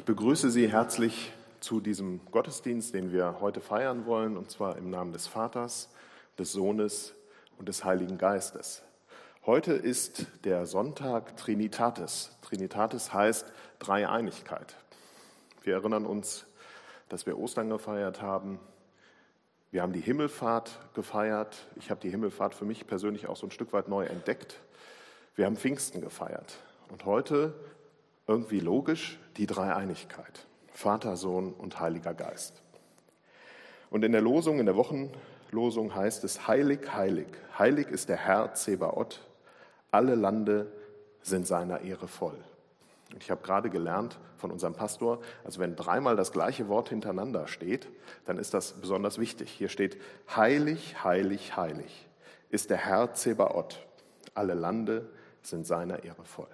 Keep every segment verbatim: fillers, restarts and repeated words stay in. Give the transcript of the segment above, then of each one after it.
begrüße Sie herzlich zu diesem Gottesdienst, den wir heute feiern wollen, und zwar im Namen des Vaters, des Sohnes und des Heiligen Geistes. Heute ist der Sonntag Trinitatis. Trinitatis heißt Dreieinigkeit. Wir erinnern uns, dass wir Ostern gefeiert haben. Wir haben die Himmelfahrt gefeiert. Ich habe die Himmelfahrt für mich persönlich auch so ein Stück weit neu entdeckt. Wir haben Pfingsten gefeiert. Und heute, irgendwie logisch, die Dreieinigkeit. Vater, Sohn und Heiliger Geist. Und in der Losung, in der Wochenlosung heißt es: Heilig, heilig, heilig ist der Herr Zebaoth, alle Lande sind seiner Ehre voll. Und ich habe gerade gelernt von unserem Pastor, also wenn dreimal das gleiche Wort hintereinander steht, dann ist das besonders wichtig. Hier steht: Heilig, heilig, heilig ist der Herr Zebaoth, alle Lande sind seiner Ehre voll.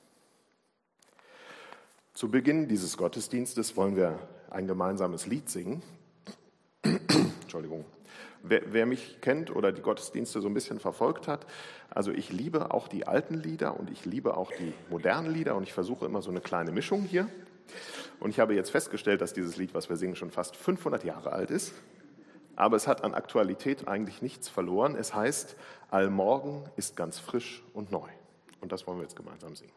Zu Beginn dieses Gottesdienstes wollen wir ein gemeinsames Lied singen. Entschuldigung. Wer, wer mich kennt oder die Gottesdienste so ein bisschen verfolgt hat, also ich liebe auch die alten Lieder und ich liebe auch die modernen Lieder und ich versuche immer so eine kleine Mischung hier. Und ich habe jetzt festgestellt, dass dieses Lied, was wir singen, schon fast fünfhundert Jahre alt ist. Aber es hat an Aktualität eigentlich nichts verloren. Es heißt: Allmorgen ist ganz frisch und neu. Und das wollen wir jetzt gemeinsam singen.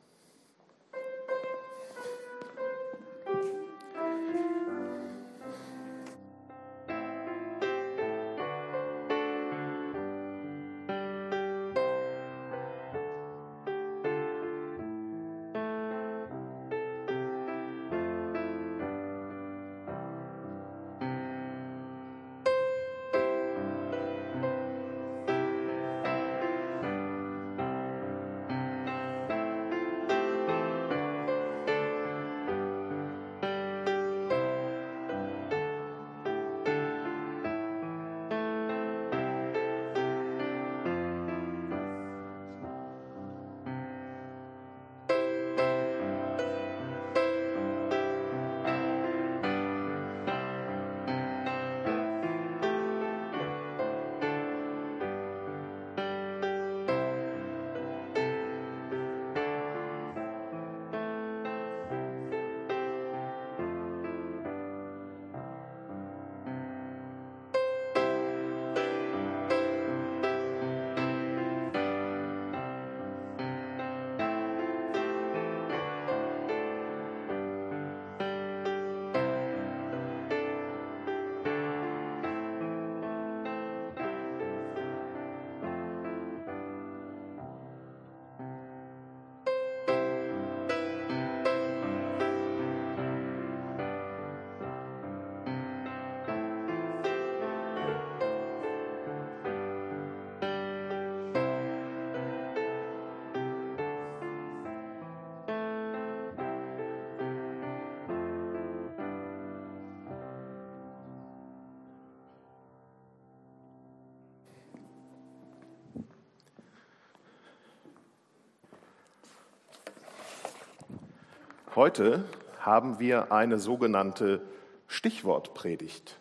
Heute haben wir eine sogenannte Stichwortpredigt.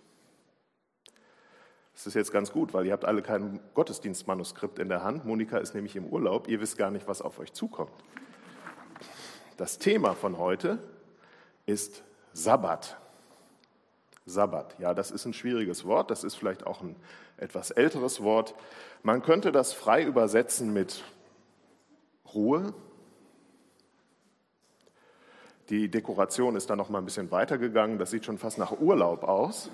Das ist jetzt ganz gut, weil ihr habt alle kein Gottesdienstmanuskript in der Hand. Monika ist nämlich im Urlaub, ihr wisst gar nicht, was auf euch zukommt. Das Thema von heute ist Sabbat. Sabbat, ja, das ist ein schwieriges Wort, das ist vielleicht auch ein etwas älteres Wort. Man könnte das frei übersetzen mit Ruhe. Die Dekoration ist dann noch mal ein bisschen weitergegangen. Das sieht schon fast nach Urlaub aus.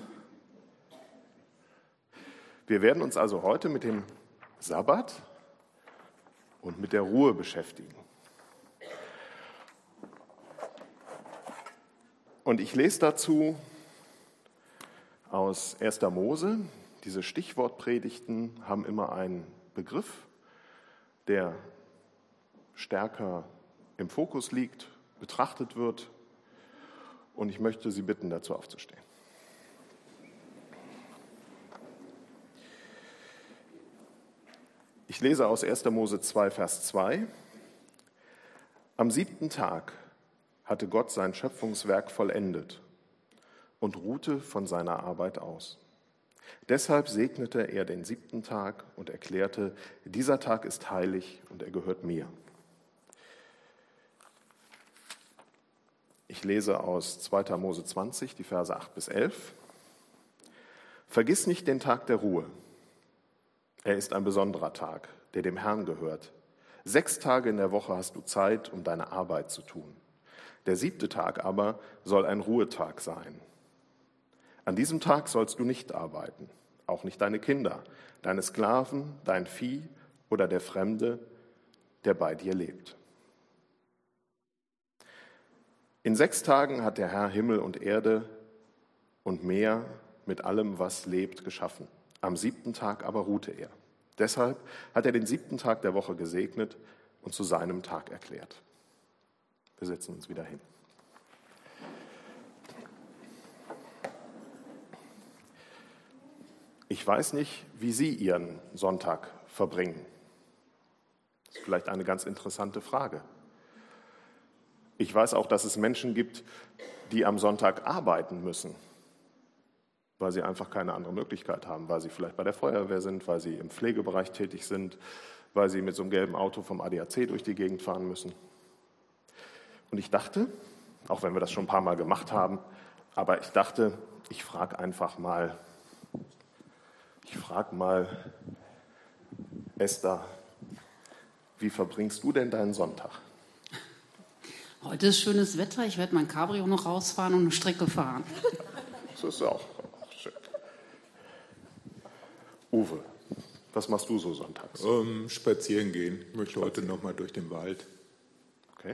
Wir werden uns also heute mit dem Sabbat und mit der Ruhe beschäftigen. Und ich lese dazu aus erster Mose. Diese Stichwortpredigten haben immer einen Begriff, der stärker im Fokus liegt, betrachtet wird, und ich möchte Sie bitten, dazu aufzustehen. Ich lese aus erster Mose zwei, Vers zwei. Am siebten Tag hatte Gott sein Schöpfungswerk vollendet und ruhte von seiner Arbeit aus. Deshalb segnete er den siebten Tag und erklärte: Dieser Tag ist heilig und er gehört mir. Ich lese aus zweiter Mose zwanzig, die Verse acht bis elf. Vergiss nicht den Tag der Ruhe. Er ist ein besonderer Tag, der dem Herrn gehört. Sechs Tage in der Woche hast du Zeit, um deine Arbeit zu tun. Der siebte Tag aber soll ein Ruhetag sein. An diesem Tag sollst du nicht arbeiten, auch nicht deine Kinder, deine Sklaven, dein Vieh oder der Fremde, der bei dir lebt. In sechs Tagen hat der Herr Himmel und Erde und Meer mit allem, was lebt, geschaffen. Am siebten Tag aber ruhte er. Deshalb hat er den siebten Tag der Woche gesegnet und zu seinem Tag erklärt. Wir setzen uns wieder hin. Ich weiß nicht, wie Sie Ihren Sonntag verbringen. Das ist vielleicht eine ganz interessante Frage. Ich weiß auch, dass es Menschen gibt, die am Sonntag arbeiten müssen, weil sie einfach keine andere Möglichkeit haben, weil sie vielleicht bei der Feuerwehr sind, weil sie im Pflegebereich tätig sind, weil sie mit so einem gelben Auto vom A D A C durch die Gegend fahren müssen. Und ich dachte, auch wenn wir das schon ein paar Mal gemacht haben, aber ich dachte, ich frage einfach mal, ich frage mal, Esther, wie verbringst du denn deinen Sonntag? Heute ist schönes Wetter, ich werde mein Cabrio noch rausfahren und eine Strecke fahren. Das ist auch, auch schön. Uwe, was machst du so sonntags? Um, spazieren gehen. Ich möchte heute noch mal durch den Wald. Okay.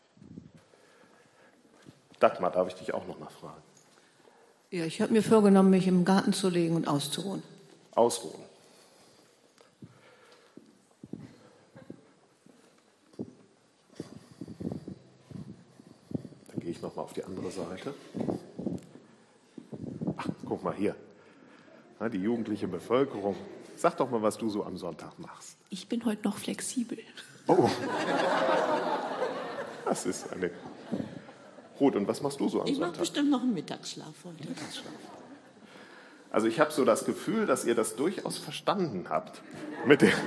Dagmar, darf ich dich auch noch mal fragen? Ja, ich habe mir vorgenommen, mich im Garten zu legen und auszuruhen. Ausruhen. Dann gehe ich noch mal auf die andere Seite. Ach, guck mal hier. Na, die jugendliche Bevölkerung. Sag doch mal, was du so am Sonntag machst. Ich bin heute noch flexibel. Oh. Das ist eine... Ruth, und was machst du so am ich Sonntag? Ich mache bestimmt noch einen Mittagsschlaf heute. Mittagsschlaf. Also ich habe so das Gefühl, dass ihr das durchaus verstanden habt mit dem,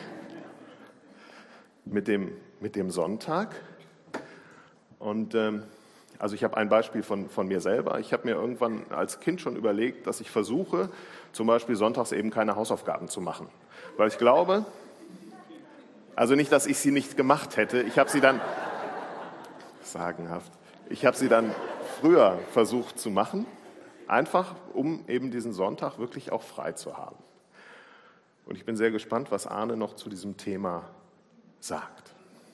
mit dem, mit dem Sonntag. Und ähm, also ich habe ein Beispiel von, von mir selber. Ich habe mir irgendwann als Kind schon überlegt, dass ich versuche, zum Beispiel sonntags eben keine Hausaufgaben zu machen. Weil ich glaube, also nicht, dass ich sie nicht gemacht hätte, ich habe sie dann, sagenhaft, ich habe sie dann früher versucht zu machen. Einfach, um eben diesen Sonntag wirklich auch frei zu haben. Und ich bin sehr gespannt, was Arne noch zu diesem Thema sagt.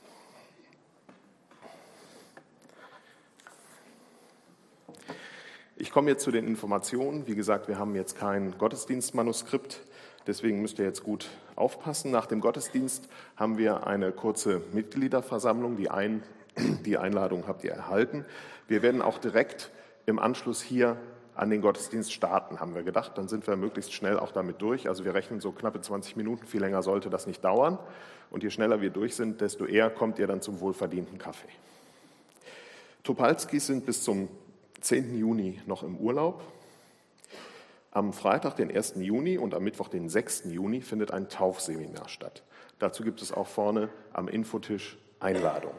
Ich komme jetzt zu den Informationen. Wie gesagt, wir haben jetzt kein Gottesdienstmanuskript, deswegen müsst ihr jetzt gut aufpassen. Nach dem Gottesdienst haben wir eine kurze Mitgliederversammlung. Die, Ein- die Einladung habt ihr erhalten. Wir werden auch direkt im Anschluss hier an den Gottesdienst starten, haben wir gedacht. Dann sind wir möglichst schnell auch damit durch. Also wir rechnen so knappe zwanzig Minuten, viel länger sollte das nicht dauern. Und je schneller wir durch sind, desto eher kommt ihr dann zum wohlverdienten Kaffee. Topalskis sind bis zum zehnten Juni noch im Urlaub. Am Freitag, den ersten Juni und am Mittwoch, den sechsten Juni, findet ein Taufseminar statt. Dazu gibt es auch vorne am Infotisch Einladungen.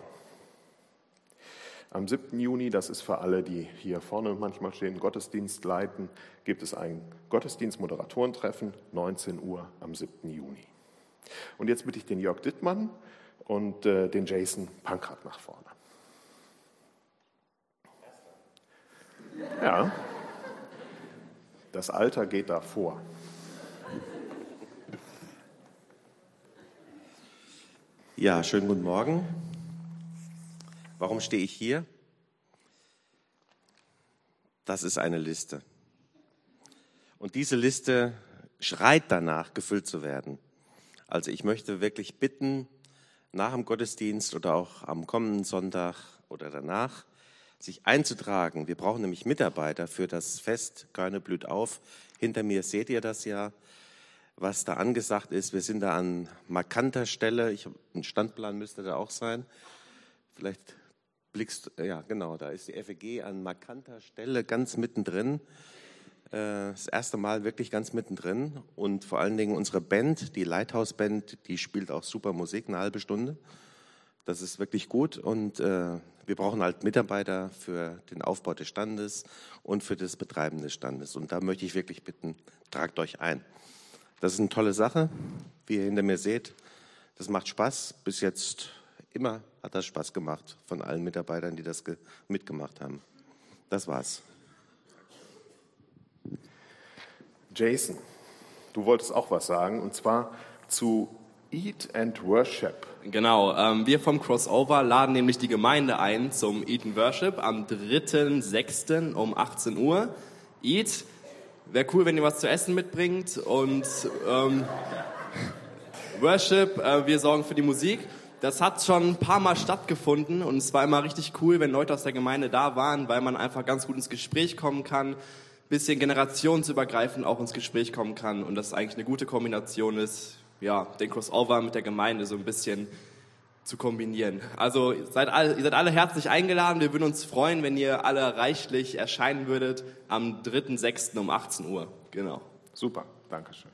Am siebten Juni, das ist für alle, die hier vorne manchmal stehen, Gottesdienst leiten, gibt es ein Gottesdienst-Moderatorentreffen, neunzehn Uhr am siebten Juni. Und jetzt bitte ich den Jörg Dittmann und äh, den Jason Pankrat nach vorne. Ja, das Alter geht da vor. Ja, schönen guten Morgen. Warum stehe ich hier? Das ist eine Liste. Und diese Liste schreit danach, gefüllt zu werden. Also ich möchte wirklich bitten, nach dem Gottesdienst oder auch am kommenden Sonntag oder danach, sich einzutragen. Wir brauchen nämlich Mitarbeiter für das Fest Körne blüht auf. Hinter mir seht ihr das ja, was da angesagt ist. Wir sind da an markanter Stelle. Ich, ein Standplan müsste da auch sein. Vielleicht blickst du, ja genau, da ist die F E G an markanter Stelle ganz mittendrin. Das erste Mal wirklich ganz mittendrin. Und vor allen Dingen unsere Band, die Lighthouse Band, die spielt auch super Musik, eine halbe Stunde. Das ist wirklich gut und äh, wir brauchen halt Mitarbeiter für den Aufbau des Standes und für das Betreiben des Standes. Und da möchte ich wirklich bitten, tragt euch ein. Das ist eine tolle Sache, wie ihr hinter mir seht. Das macht Spaß. Bis jetzt immer hat das Spaß gemacht von allen Mitarbeitern, die das ge- mitgemacht haben. Das war's. Jason, du wolltest auch was sagen, und zwar zu Eat and Worship. Genau, ähm, wir vom Crossover laden nämlich die Gemeinde ein zum Eat and Worship am dritten sechsten um achtzehn Uhr. Eat, wäre cool, wenn ihr was zu essen mitbringt, und ähm, Worship, äh, wir sorgen für die Musik. Das hat schon ein paar Mal stattgefunden und es war immer richtig cool, wenn Leute aus der Gemeinde da waren, weil man einfach ganz gut ins Gespräch kommen kann, bisschen generationsübergreifend auch ins Gespräch kommen kann und das eigentlich eine gute Kombination ist, ja, den Crossover mit der Gemeinde so ein bisschen zu kombinieren. Also seid alle, ihr seid alle herzlich eingeladen. Wir würden uns freuen, wenn ihr alle reichlich erscheinen würdet am dritten sechsten um achtzehn Uhr. Genau. Super, danke schön.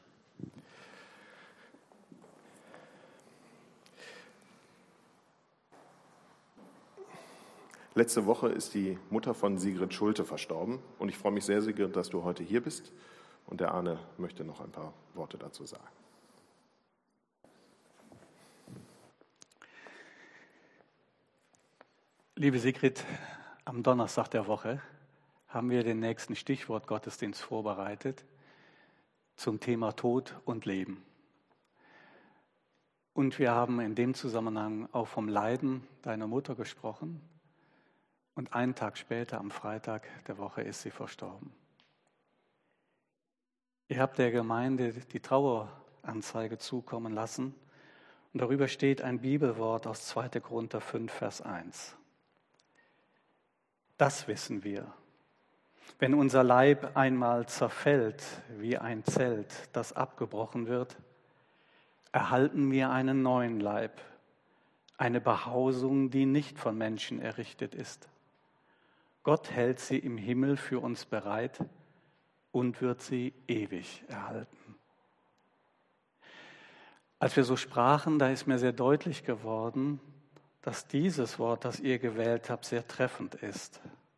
Letzte Woche ist die Mutter von Sigrid Schulte verstorben und ich freue mich sehr, Sigrid, dass du heute hier bist, und der Arne möchte noch ein paar Worte dazu sagen. Liebe Sigrid, am Donnerstag der Woche haben wir den nächsten Stichwort Gottesdienst vorbereitet zum Thema Tod und Leben. Und wir haben in dem Zusammenhang auch vom Leiden deiner Mutter gesprochen. Und einen Tag später, am Freitag der Woche, ist sie verstorben. Ihr habt der Gemeinde die Traueranzeige zukommen lassen. Und darüber steht ein Bibelwort aus zweiter Korinther fünf, Vers eins. Das wissen wir. Wenn unser Leib einmal zerfällt wie ein Zelt, das abgebrochen wird, erhalten wir einen neuen Leib, eine Behausung, die nicht von Menschen errichtet ist. Gott hält sie im Himmel für uns bereit und wird sie ewig erhalten. Als wir so sprachen, da ist mir sehr deutlich geworden, dass dieses Wort, das ihr gewählt habt, sehr treffend ist.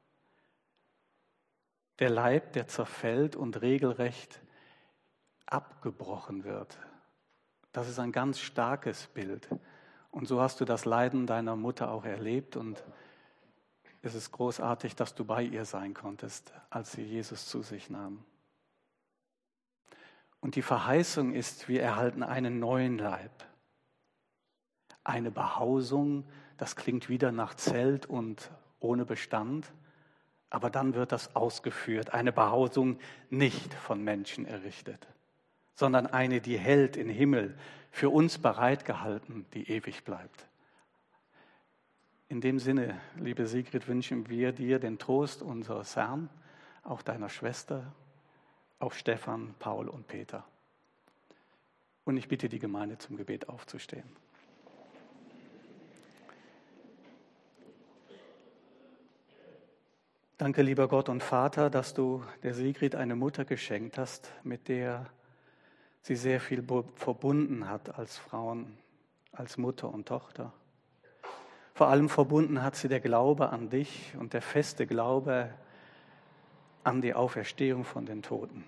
Der Leib, der zerfällt und regelrecht abgebrochen wird. Das ist ein ganz starkes Bild. Und so hast du das Leiden deiner Mutter auch erlebt. Und es ist großartig, dass du bei ihr sein konntest, als sie Jesus zu sich nahm. Und die Verheißung ist, wir erhalten einen neuen Leib. Eine Behausung, das klingt wieder nach Zelt und ohne Bestand, aber dann wird das ausgeführt. Eine Behausung nicht von Menschen errichtet, sondern eine, die hält im Himmel, für uns bereitgehalten, die ewig bleibt. In dem Sinne, liebe Sigrid, wünschen wir dir den Trost unseres Herrn, auch deiner Schwester, auch Stefan, Paul und Peter. Und ich bitte die Gemeinde zum Gebet aufzustehen. Danke, lieber Gott und Vater, dass du der Sigrid eine Mutter geschenkt hast, mit der sie sehr viel verbunden hat als Frauen, als Mutter und Tochter. Vor allem verbunden hat sie der Glaube an dich und der feste Glaube an die Auferstehung von den Toten.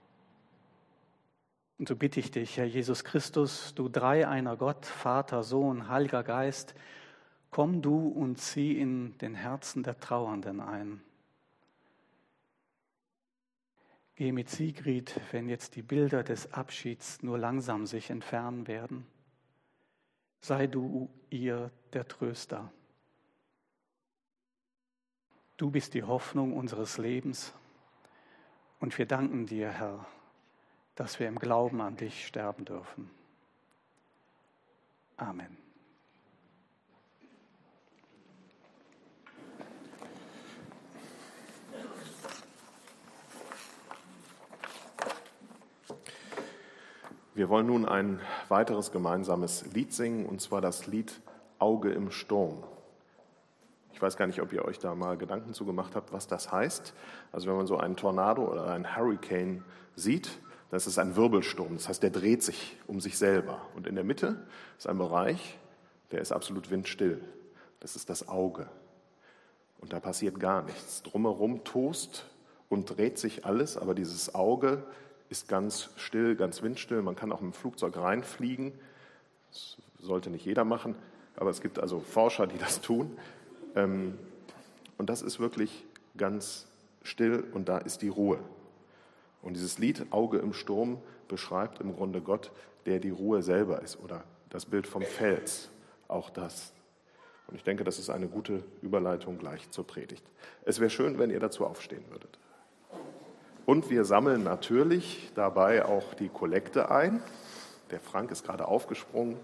Und so bitte ich dich, Herr Jesus Christus, du dreieiner Gott, Vater, Sohn, Heiliger Geist, komm du und zieh in den Herzen der Trauernden ein. Geh mit Sigrid, wenn jetzt die Bilder des Abschieds nur langsam sich entfernen werden. Sei du ihr der Tröster. Du bist die Hoffnung unseres Lebens und wir danken dir, Herr, dass wir im Glauben an dich sterben dürfen. Amen. Wir wollen nun ein weiteres gemeinsames Lied singen, und zwar das Lied Auge im Sturm. Ich weiß gar nicht, ob ihr euch da mal Gedanken zu gemacht habt, was das heißt. Also wenn man so einen Tornado oder einen Hurricane sieht, das ist ein Wirbelsturm. Das heißt, der dreht sich um sich selber. Und in der Mitte ist ein Bereich, der ist absolut windstill. Das ist das Auge. und da passiert gar nichts. Drumherum tost und dreht sich alles, aber dieses Auge ist ganz still, ganz windstill. Man kann auch mit dem Flugzeug reinfliegen. Das sollte nicht jeder machen, aber es gibt also Forscher, die das tun. Und das ist wirklich ganz still und da ist die Ruhe. Und dieses Lied Auge im Sturm beschreibt im Grunde Gott, der die Ruhe selber ist, oder das Bild vom Fels, auch das. Und ich denke, das ist eine gute Überleitung gleich zur Predigt. Es wäre schön, wenn ihr dazu aufstehen würdet. Und wir sammeln natürlich dabei auch die Kollekte ein. Der Frank ist gerade aufgesprungen.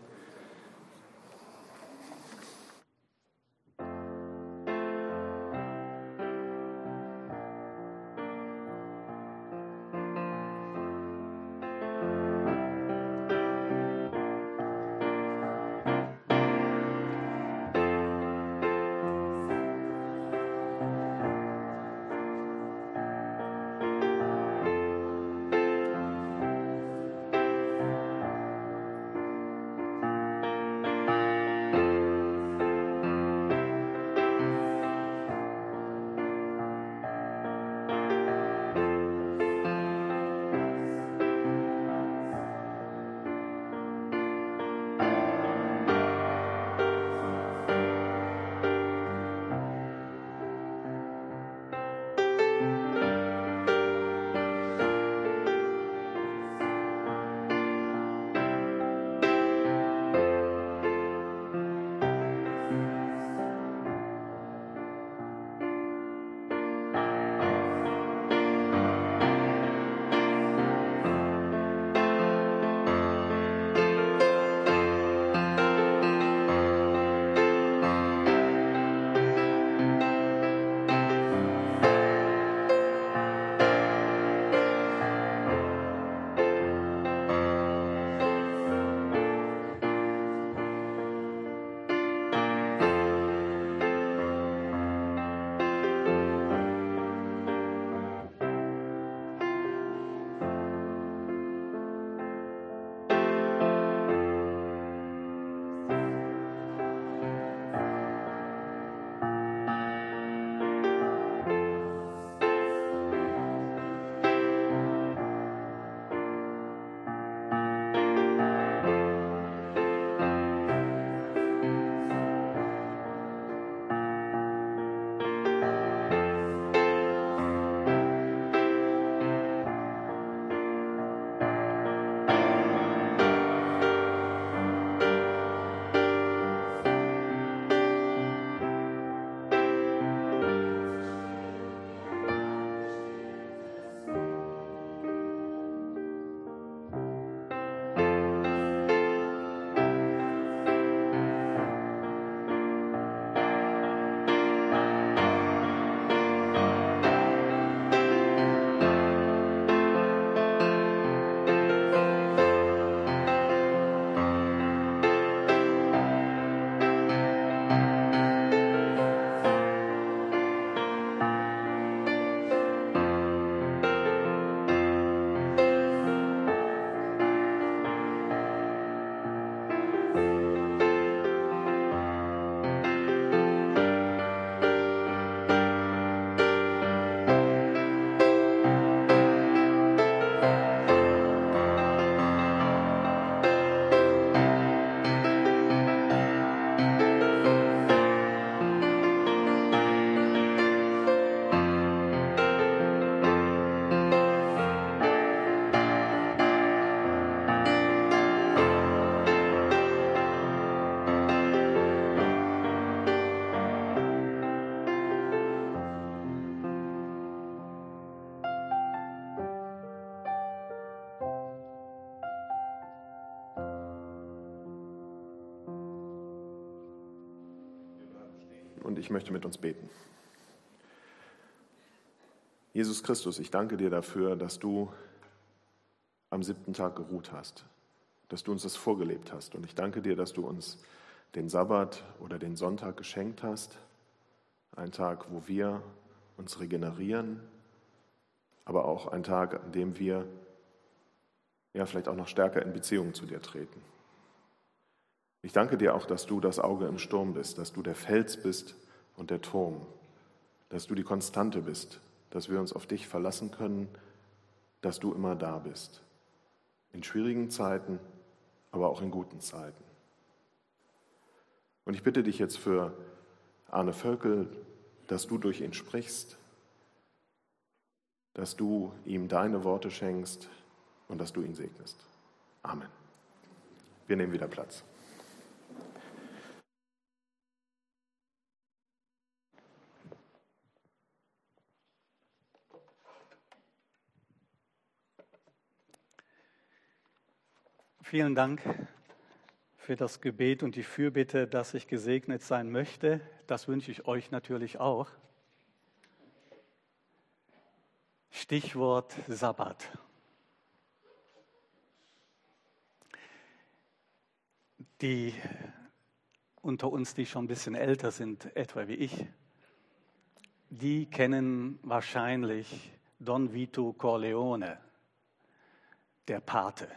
Und ich möchte mit uns beten. Jesus Christus, ich danke dir dafür, dass du am siebten Tag geruht hast, dass du uns das vorgelebt hast. Und ich danke dir, dass du uns den Sabbat oder den Sonntag geschenkt hast, ein Tag, wo wir uns regenerieren, aber auch ein Tag, an dem wir ja vielleicht auch noch stärker in Beziehung zu dir treten. Ich danke dir auch, dass du das Auge im Sturm bist, dass du der Fels bist und der Turm, dass du die Konstante bist, dass wir uns auf dich verlassen können, dass du immer da bist. In schwierigen Zeiten, aber auch in guten Zeiten. Und ich bitte dich jetzt für Arne Völkel, dass du durch ihn sprichst, dass du ihm deine Worte schenkst und dass du ihn segnest. Amen. Wir nehmen wieder Platz. Vielen Dank für das Gebet und die Fürbitte, dass ich gesegnet sein möchte. Das wünsche ich euch natürlich auch. Stichwort Sabbat. Die unter uns, die schon ein bisschen älter sind, etwa wie ich, die kennen wahrscheinlich Don Vito Corleone, der Pate.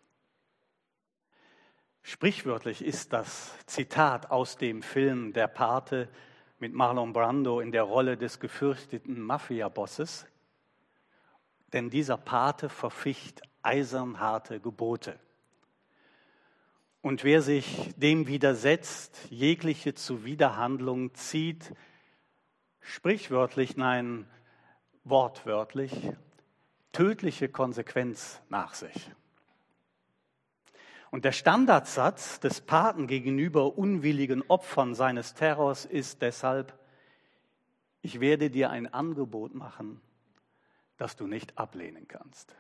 Sprichwörtlich ist das Zitat aus dem Film Der Pate mit Marlon Brando in der Rolle des gefürchteten Mafia-Bosses, denn dieser Pate verficht eisern harte Gebote. Und wer sich dem widersetzt, jegliche Zuwiderhandlung zieht, sprichwörtlich, nein, wortwörtlich, tödliche Konsequenz nach sich. Und der Standardsatz des Paten gegenüber unwilligen Opfern seines Terrors ist deshalb: Ich werde dir ein Angebot machen, das du nicht ablehnen kannst.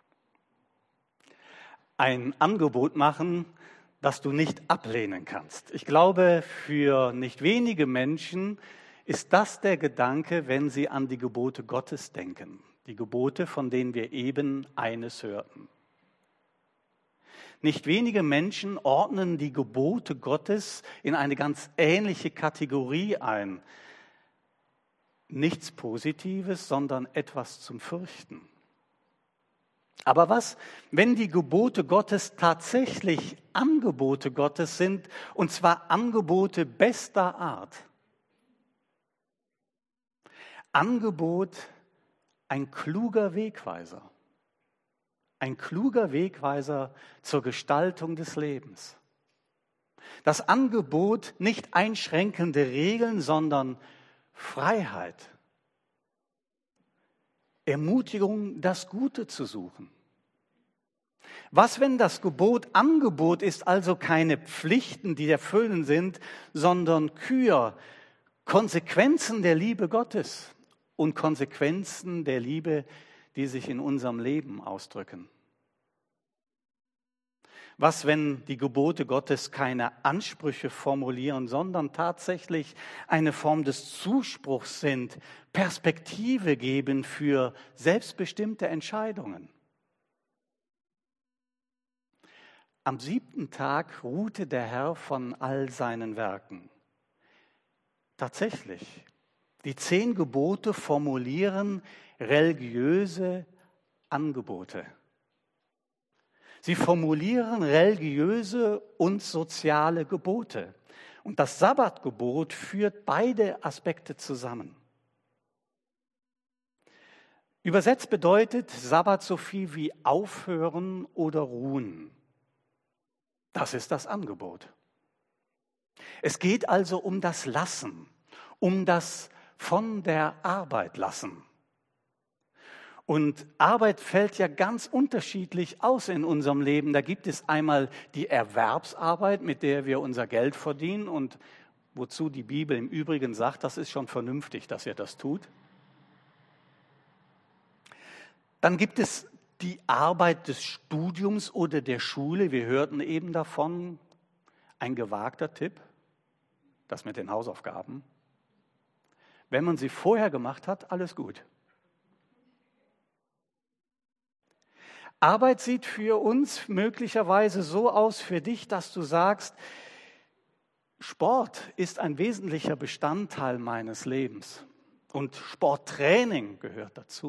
Ein Angebot machen, das du nicht ablehnen kannst. Ich glaube, für nicht wenige Menschen ist das der Gedanke, wenn sie an die Gebote Gottes denken. Die Gebote, von denen wir eben eines hörten. Nicht wenige Menschen ordnen die Gebote Gottes in eine ganz ähnliche Kategorie ein. Nichts Positives, sondern etwas zum Fürchten. Aber was, wenn die Gebote Gottes tatsächlich Angebote Gottes sind, und zwar Angebote bester Art? Angebot, ein kluger Wegweiser. Ein kluger Wegweiser zur Gestaltung des Lebens. Das Angebot, nicht einschränkende Regeln, sondern Freiheit. Ermutigung, das Gute zu suchen. Was, wenn das Gebot Angebot ist, also keine Pflichten, die erfüllen sind, sondern Kür, Konsequenzen der Liebe Gottes und Konsequenzen der Liebe, die sich in unserem Leben ausdrücken. Was, wenn die Gebote Gottes keine Ansprüche formulieren, sondern tatsächlich eine Form des Zuspruchs sind, Perspektive geben für selbstbestimmte Entscheidungen? Am siebten Tag ruhte der Herr von all seinen Werken. Tatsächlich, die zehn Gebote formulieren religiöse Angebote. Sie formulieren religiöse und soziale Gebote. Und das Sabbatgebot führt beide Aspekte zusammen. Übersetzt bedeutet Sabbat so viel wie aufhören oder ruhen. Das ist das Angebot. Es geht also um das Lassen, um das von der Arbeit lassen. Und Arbeit fällt ja ganz unterschiedlich aus in unserem Leben. Da gibt es einmal die Erwerbsarbeit, mit der wir unser Geld verdienen und wozu die Bibel im Übrigen sagt, das ist schon vernünftig, dass ihr das tut. Dann gibt es die Arbeit des Studiums oder der Schule. Wir hörten eben davon, ein gewagter Tipp, das mit den Hausaufgaben. Wenn man sie vorher gemacht hat, alles gut. Arbeit sieht für uns möglicherweise so aus, für dich, dass du sagst, Sport ist ein wesentlicher Bestandteil meines Lebens und Sporttraining gehört dazu.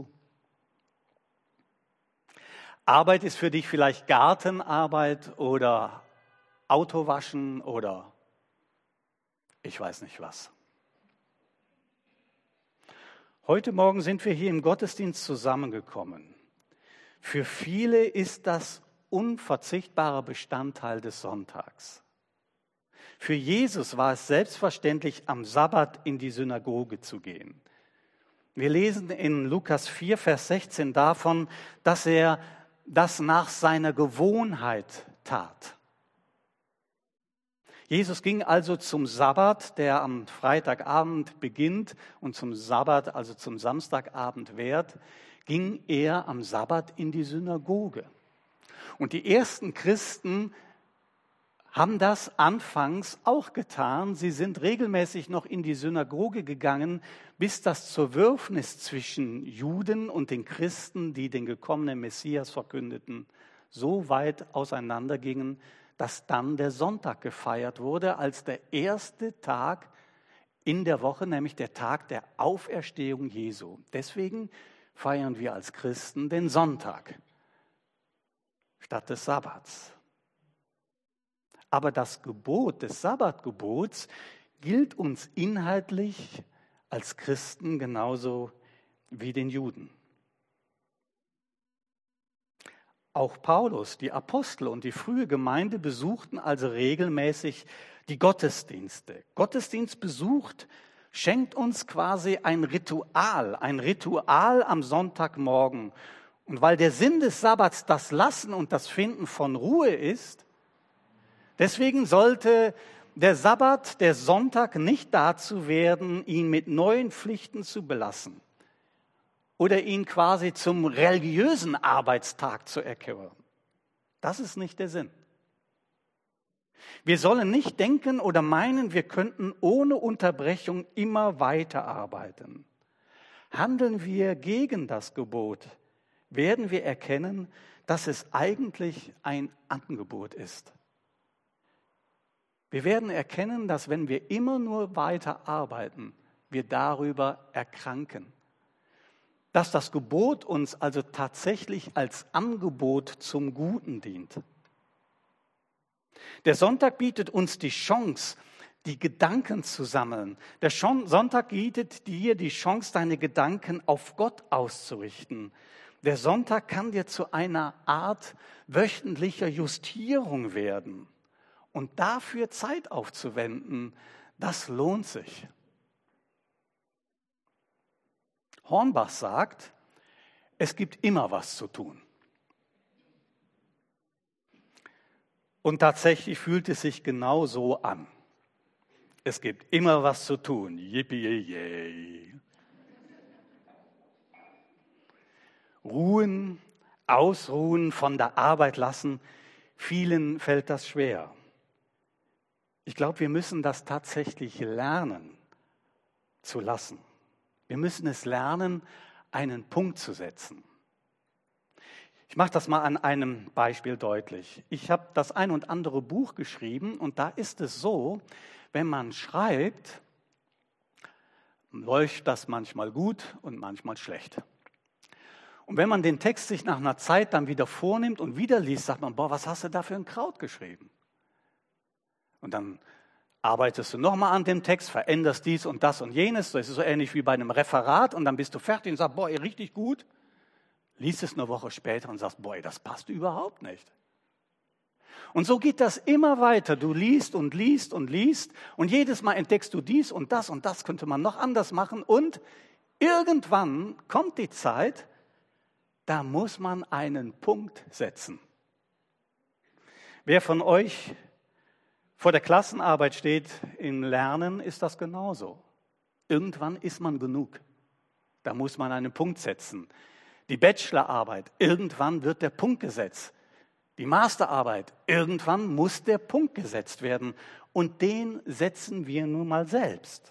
Arbeit ist für dich vielleicht Gartenarbeit oder Autowaschen oder ich weiß nicht was. Heute Morgen sind wir hier im Gottesdienst zusammengekommen. Für viele ist das unverzichtbarer Bestandteil des Sonntags. Für Jesus war es selbstverständlich, am Sabbat in die Synagoge zu gehen. Wir lesen in Lukas vier, Vers sechzehn davon, dass er das nach seiner Gewohnheit tat. Jesus ging also zum Sabbat, der am Freitagabend beginnt, und zum Sabbat, also zum Samstagabend währt, ging er am Sabbat in die Synagoge. Und die ersten Christen haben das anfangs auch getan. Sie sind regelmäßig noch in die Synagoge gegangen, bis das Zerwürfnis zwischen Juden und den Christen, die den gekommenen Messias verkündeten, so weit auseinandergingen, dass dann der Sonntag gefeiert wurde als der erste Tag in der Woche, nämlich der Tag der Auferstehung Jesu. Deswegen feiern wir als Christen den Sonntag statt des Sabbats. Aber das Gebot des Sabbatgebots gilt uns inhaltlich als Christen genauso wie den Juden. Auch Paulus, die Apostel und die frühe Gemeinde besuchten also regelmäßig die Gottesdienste. Gottesdienstbesuch schenkt uns quasi ein Ritual, ein Ritual am Sonntagmorgen. Und weil der Sinn des Sabbats das Lassen und das Finden von Ruhe ist, deswegen sollte der Sabbat, der Sonntag, nicht dazu werden, ihn mit neuen Pflichten zu belassen oder ihn quasi zum religiösen Arbeitstag zu erklären. Das ist nicht der Sinn. Wir sollen nicht denken oder meinen, wir könnten ohne Unterbrechung immer weiterarbeiten. Handeln wir gegen das Gebot, werden wir erkennen, dass es eigentlich ein Angebot ist. Wir werden erkennen, dass wenn wir immer nur weiter arbeiten, wir darüber erkranken. Dass das Gebot uns also tatsächlich als Angebot zum Guten dient. Der Sonntag bietet uns die Chance, die Gedanken zu sammeln. Der Sonntag bietet dir die Chance, deine Gedanken auf Gott auszurichten. Der Sonntag kann dir zu einer Art wöchentlicher Justierung werden. Und dafür Zeit aufzuwenden, das lohnt sich. Hornbach sagt, es gibt immer was zu tun. Und tatsächlich fühlt es sich genau so an. Es gibt immer was zu tun. Yippie-yay. Ruhen, ausruhen, von der Arbeit lassen, vielen fällt das schwer. Ich glaube, wir müssen das tatsächlich lernen zu lassen. Wir müssen es lernen, einen Punkt zu setzen. Ich mache das mal an einem Beispiel deutlich. Ich habe das ein und andere Buch geschrieben und da ist es so, wenn man schreibt, läuft das manchmal gut und manchmal schlecht. Und wenn man den Text sich nach einer Zeit dann wieder vornimmt und wieder liest, sagt man, boah, was hast du da für ein Kraut geschrieben? Und dann arbeitest du nochmal an dem Text, veränderst dies und das und jenes. Das ist so ähnlich wie bei einem Referat und dann bist du fertig und sagst, boah, richtig gut. Liest es eine Woche später und sagst, boah, das passt überhaupt nicht. Und so geht das immer weiter. Du liest und liest und liest und jedes Mal entdeckst du dies und das und das könnte man noch anders machen. Und irgendwann kommt die Zeit, da muss man einen Punkt setzen. Wer von euch vor der Klassenarbeit steht im Lernen, ist das genauso. Irgendwann ist man genug. Da muss man einen Punkt setzen. Die Bachelorarbeit, irgendwann wird der Punkt gesetzt. Die Masterarbeit, irgendwann muss der Punkt gesetzt werden. Und den setzen wir nun mal selbst.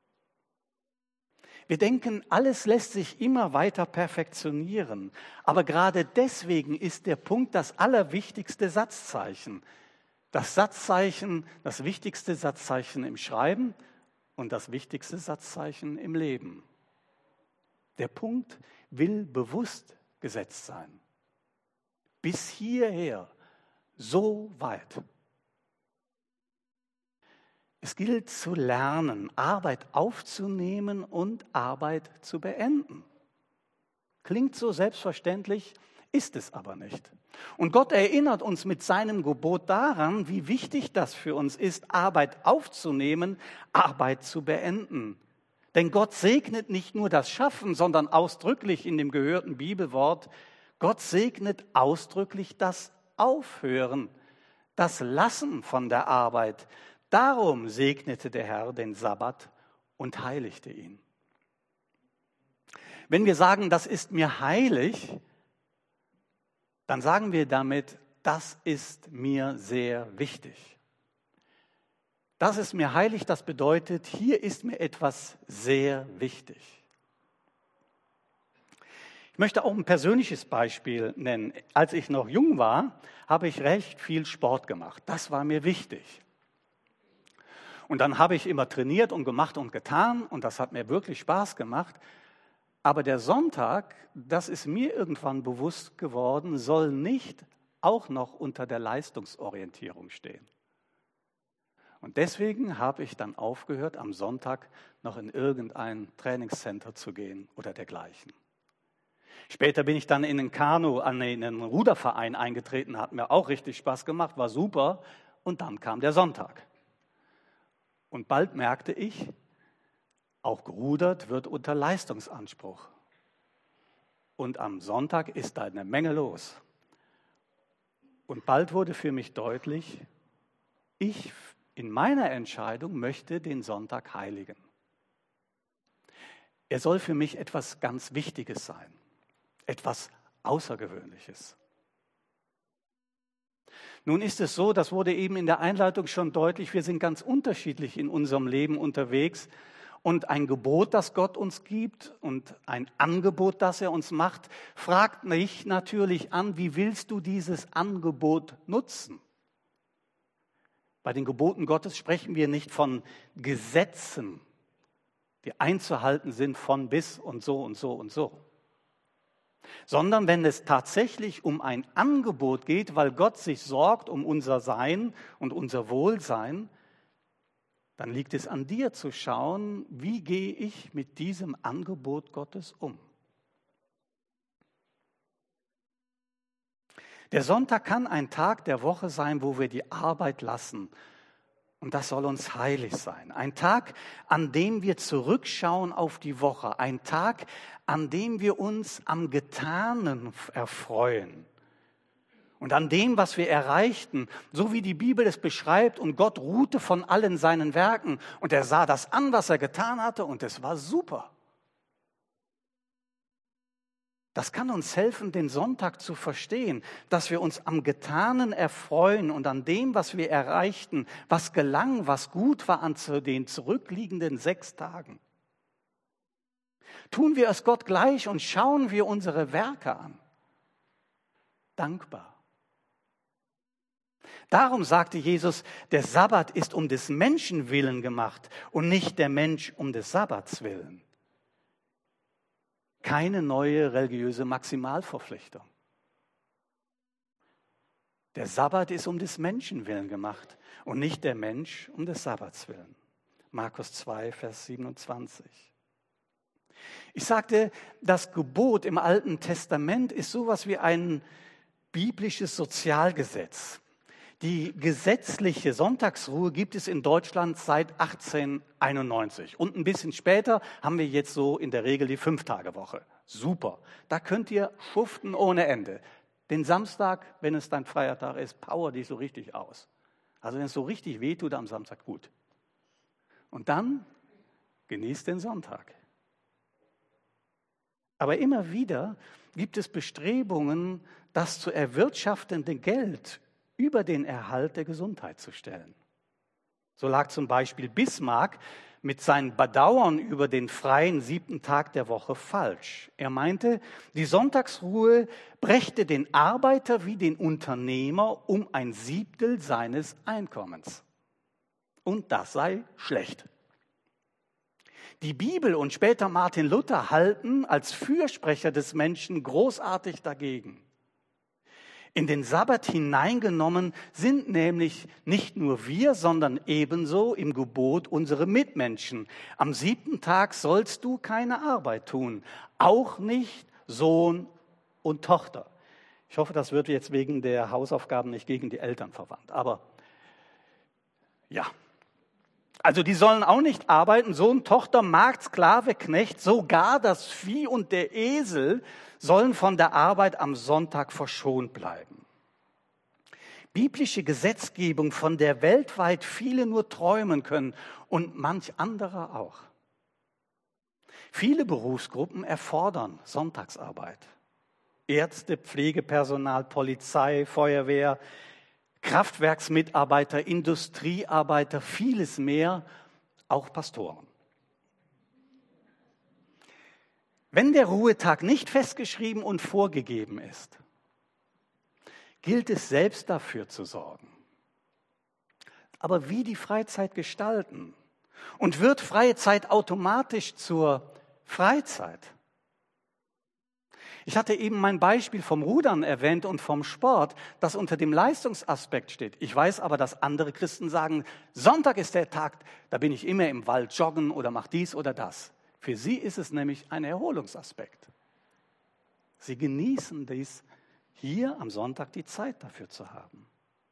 Wir denken, alles lässt sich immer weiter perfektionieren. Aber gerade deswegen ist der Punkt das allerwichtigste Satzzeichen. Das Satzzeichen, das wichtigste Satzzeichen im Schreiben und das wichtigste Satzzeichen im Leben. Der Punkt will bewusst gesetzt sein. Bis hierher, so weit. Es gilt zu lernen, Arbeit aufzunehmen und Arbeit zu beenden. Klingt so selbstverständlich, ist es aber nicht. Und Gott erinnert uns mit seinem Gebot daran, wie wichtig das für uns ist, Arbeit aufzunehmen, Arbeit zu beenden. Denn Gott segnet nicht nur das Schaffen, sondern ausdrücklich in dem gehörten Bibelwort, Gott segnet ausdrücklich das Aufhören, das Lassen von der Arbeit. Darum segnete der Herr den Sabbat und heiligte ihn. Wenn wir sagen, das ist mir heilig, dann sagen wir damit, das ist mir sehr wichtig. Das ist mir heilig, das bedeutet, hier ist mir etwas sehr wichtig. Ich möchte auch ein persönliches Beispiel nennen. Als ich noch jung war, habe ich recht viel Sport gemacht. Das war mir wichtig. Und dann habe ich immer trainiert und gemacht und getan und das hat mir wirklich Spaß gemacht. Aber der Sonntag, das ist mir irgendwann bewusst geworden, soll nicht auch noch unter der Leistungsorientierung stehen. Und deswegen habe ich dann aufgehört, am Sonntag noch in irgendein Trainingscenter zu gehen oder dergleichen. Später bin ich dann in einen Kanu, in einen Ruderverein eingetreten, hat mir auch richtig Spaß gemacht, war super. Und dann kam der Sonntag. Und bald merkte ich, auch gerudert wird unter Leistungsanspruch. Und am Sonntag ist da eine Menge los. Und bald wurde für mich deutlich, ich in meiner Entscheidung möchte den Sonntag heiligen. Er soll für mich etwas ganz Wichtiges sein, etwas Außergewöhnliches. Nun ist es so, das wurde eben in der Einleitung schon deutlich, wir sind ganz unterschiedlich in unserem Leben unterwegs. Und ein Gebot, das Gott uns gibt und ein Angebot, das er uns macht, fragt mich natürlich an, wie willst du dieses Angebot nutzen? Bei den Geboten Gottes sprechen wir nicht von Gesetzen, die einzuhalten sind von bis und so und so und so. Sondern wenn es tatsächlich um ein Angebot geht, weil Gott sich sorgt um unser Sein und unser Wohlsein, dann liegt es an dir zu schauen, wie gehe ich mit diesem Angebot Gottes um. Der Sonntag kann ein Tag der Woche sein, wo wir die Arbeit lassen. Und das soll uns heilig sein. Ein Tag, an dem wir zurückschauen auf die Woche. Ein Tag, an dem wir uns am Getanen erfreuen. Und an dem, was wir erreichten, so wie die Bibel es beschreibt, und Gott ruhte von allen seinen Werken. Und er sah das an, was er getan hatte, und es war super. Das kann uns helfen, den Sonntag zu verstehen, dass wir uns am Getanen erfreuen und an dem, was wir erreichten, was gelang, was gut war an den zurückliegenden sechs Tagen. Tun wir es Gott gleich und schauen wir unsere Werke an. Dankbar. Darum sagte Jesus, der Sabbat ist um des Menschen willen gemacht und nicht der Mensch um des Sabbats willen. Keine neue religiöse Maximalverpflichtung. Der Sabbat ist um des Menschen willen gemacht und nicht der Mensch um des Sabbats willen. Markus zwei, Vers siebenundzwanzig. Ich sagte, das Gebot im Alten Testament ist sowas wie ein biblisches Sozialgesetz. Die gesetzliche Sonntagsruhe gibt es in Deutschland seit achtzehnhunderteinundneunzig. Und ein bisschen später haben wir jetzt so in der Regel die Fünftagewoche. Super. Da könnt ihr schuften ohne Ende. Den Samstag, wenn es dein Feiertag ist, power dich so richtig aus. Also wenn es so richtig wehtut am Samstag, gut. Und dann genießt den Sonntag. Aber immer wieder gibt es Bestrebungen, das zu erwirtschaftende Geld über den Erhalt der Gesundheit zu stellen. So lag zum Beispiel Bismarck mit seinem Bedauern über den freien siebten Tag der Woche falsch. Er meinte, die Sonntagsruhe brächte den Arbeiter wie den Unternehmer um ein Siebtel seines Einkommens. Und das sei schlecht. Die Bibel und später Martin Luther halten als Fürsprecher des Menschen großartig dagegen. In den Sabbat hineingenommen sind nämlich nicht nur wir, sondern ebenso im Gebot unsere Mitmenschen. Am siebten Tag sollst du keine Arbeit tun, auch nicht Sohn und Tochter. Ich hoffe, das wird jetzt wegen der Hausaufgaben nicht gegen die Eltern verwandt. Aber ja, also die sollen auch nicht arbeiten. Sohn, Tochter, Magd, Sklave, Knecht, sogar das Vieh und der Esel sollen von der Arbeit am Sonntag verschont bleiben. Biblische Gesetzgebung, von der weltweit viele nur träumen können und manch anderer auch. Viele Berufsgruppen erfordern Sonntagsarbeit. Ärzte, Pflegepersonal, Polizei, Feuerwehr, Kraftwerksmitarbeiter, Industriearbeiter, vieles mehr, auch Pastoren. Wenn der Ruhetag nicht festgeschrieben und vorgegeben ist, gilt es selbst dafür zu sorgen. Aber wie die Freizeit gestalten? Und wird freie Zeit automatisch zur Freizeit? Ich hatte eben mein Beispiel vom Rudern erwähnt und vom Sport, das unter dem Leistungsaspekt steht. Ich weiß aber, dass andere Christen sagen, Sonntag ist der Tag, da bin ich immer im Wald joggen oder mache dies oder das. Für sie ist es nämlich ein Erholungsaspekt. Sie genießen dies, hier am Sonntag die Zeit dafür zu haben.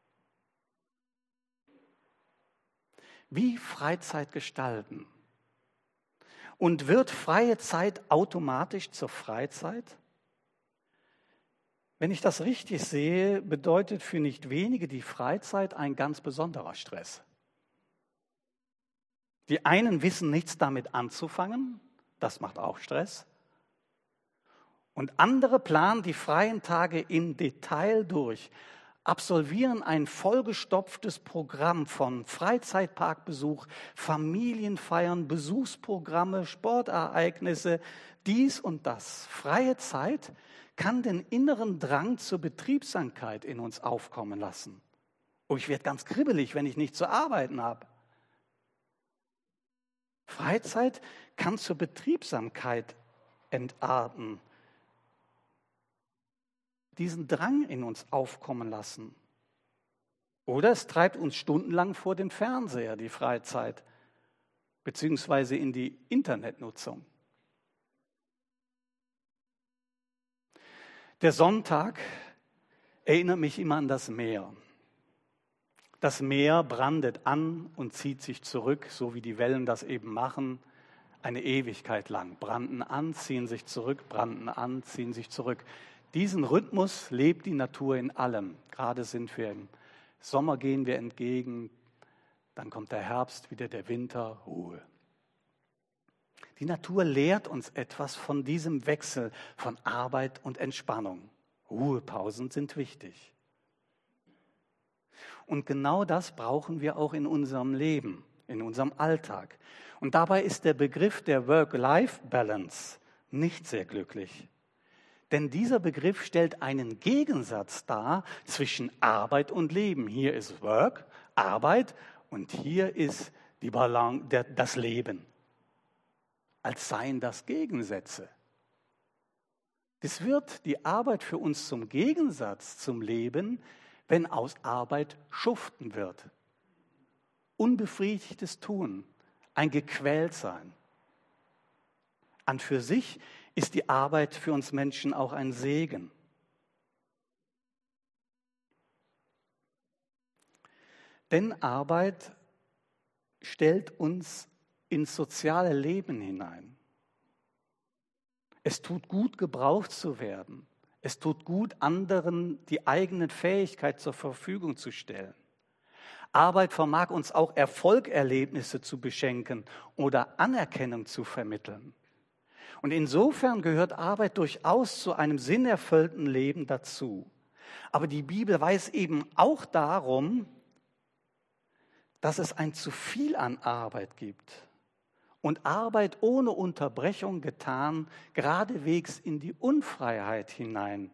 Wie Freizeit gestalten? Und wird freie Zeit automatisch zur Freizeit? Wenn ich das richtig sehe, bedeutet für nicht wenige die Freizeit ein ganz besonderer Stress. Die einen wissen nichts damit anzufangen, das macht auch Stress. Und andere planen die freien Tage im Detail durch, absolvieren ein vollgestopftes Programm von Freizeitparkbesuch, Familienfeiern, Besuchsprogramme, Sportereignisse, dies und das. Freie Zeit kann den inneren Drang zur Betriebsamkeit in uns aufkommen lassen. Oh, ich werde ganz kribbelig, wenn ich nicht zu arbeiten habe. Freizeit kann zur Betriebsamkeit entarten, diesen Drang in uns aufkommen lassen. Oder es treibt uns stundenlang vor den Fernseher, die Freizeit, beziehungsweise in die Internetnutzung. Der Sonntag erinnert mich immer an das Meer. Das Meer brandet an und zieht sich zurück, so wie die Wellen das eben machen, eine Ewigkeit lang. Branden an, ziehen sich zurück, branden an, ziehen sich zurück. Diesen Rhythmus lebt die Natur in allem. Gerade sind wir im Sommer, gehen wir entgegen, dann kommt der Herbst, wieder der Winter, Ruhe. Die Natur lehrt uns etwas von diesem Wechsel von Arbeit und Entspannung. Ruhepausen sind wichtig. Und genau das brauchen wir auch in unserem Leben, in unserem Alltag. Und dabei ist der Begriff der Work-Life-Balance nicht sehr glücklich. Denn dieser Begriff stellt einen Gegensatz dar zwischen Arbeit und Leben. Hier ist Work, Arbeit, und hier ist die Balance, der, das Leben. Als seien das Gegensätze. Es wird die Arbeit für uns zum Gegensatz zum Leben, wenn aus Arbeit Schuften wird. Unbefriedigtes Tun, ein Gequältsein. An für sich ist die Arbeit für uns Menschen auch ein Segen. Denn Arbeit stellt uns ins soziale Leben hinein. Es tut gut, gebraucht zu werden. Es tut gut, anderen die eigenen Fähigkeiten zur Verfügung zu stellen. Arbeit vermag uns auch Erfolgserlebnisse zu beschenken oder Anerkennung zu vermitteln. Und insofern gehört Arbeit durchaus zu einem sinnerfüllten Leben dazu. Aber die Bibel weiß eben auch darum, dass es ein zu viel an Arbeit gibt. Und Arbeit ohne Unterbrechung getan geradewegs in die Unfreiheit hineinführt.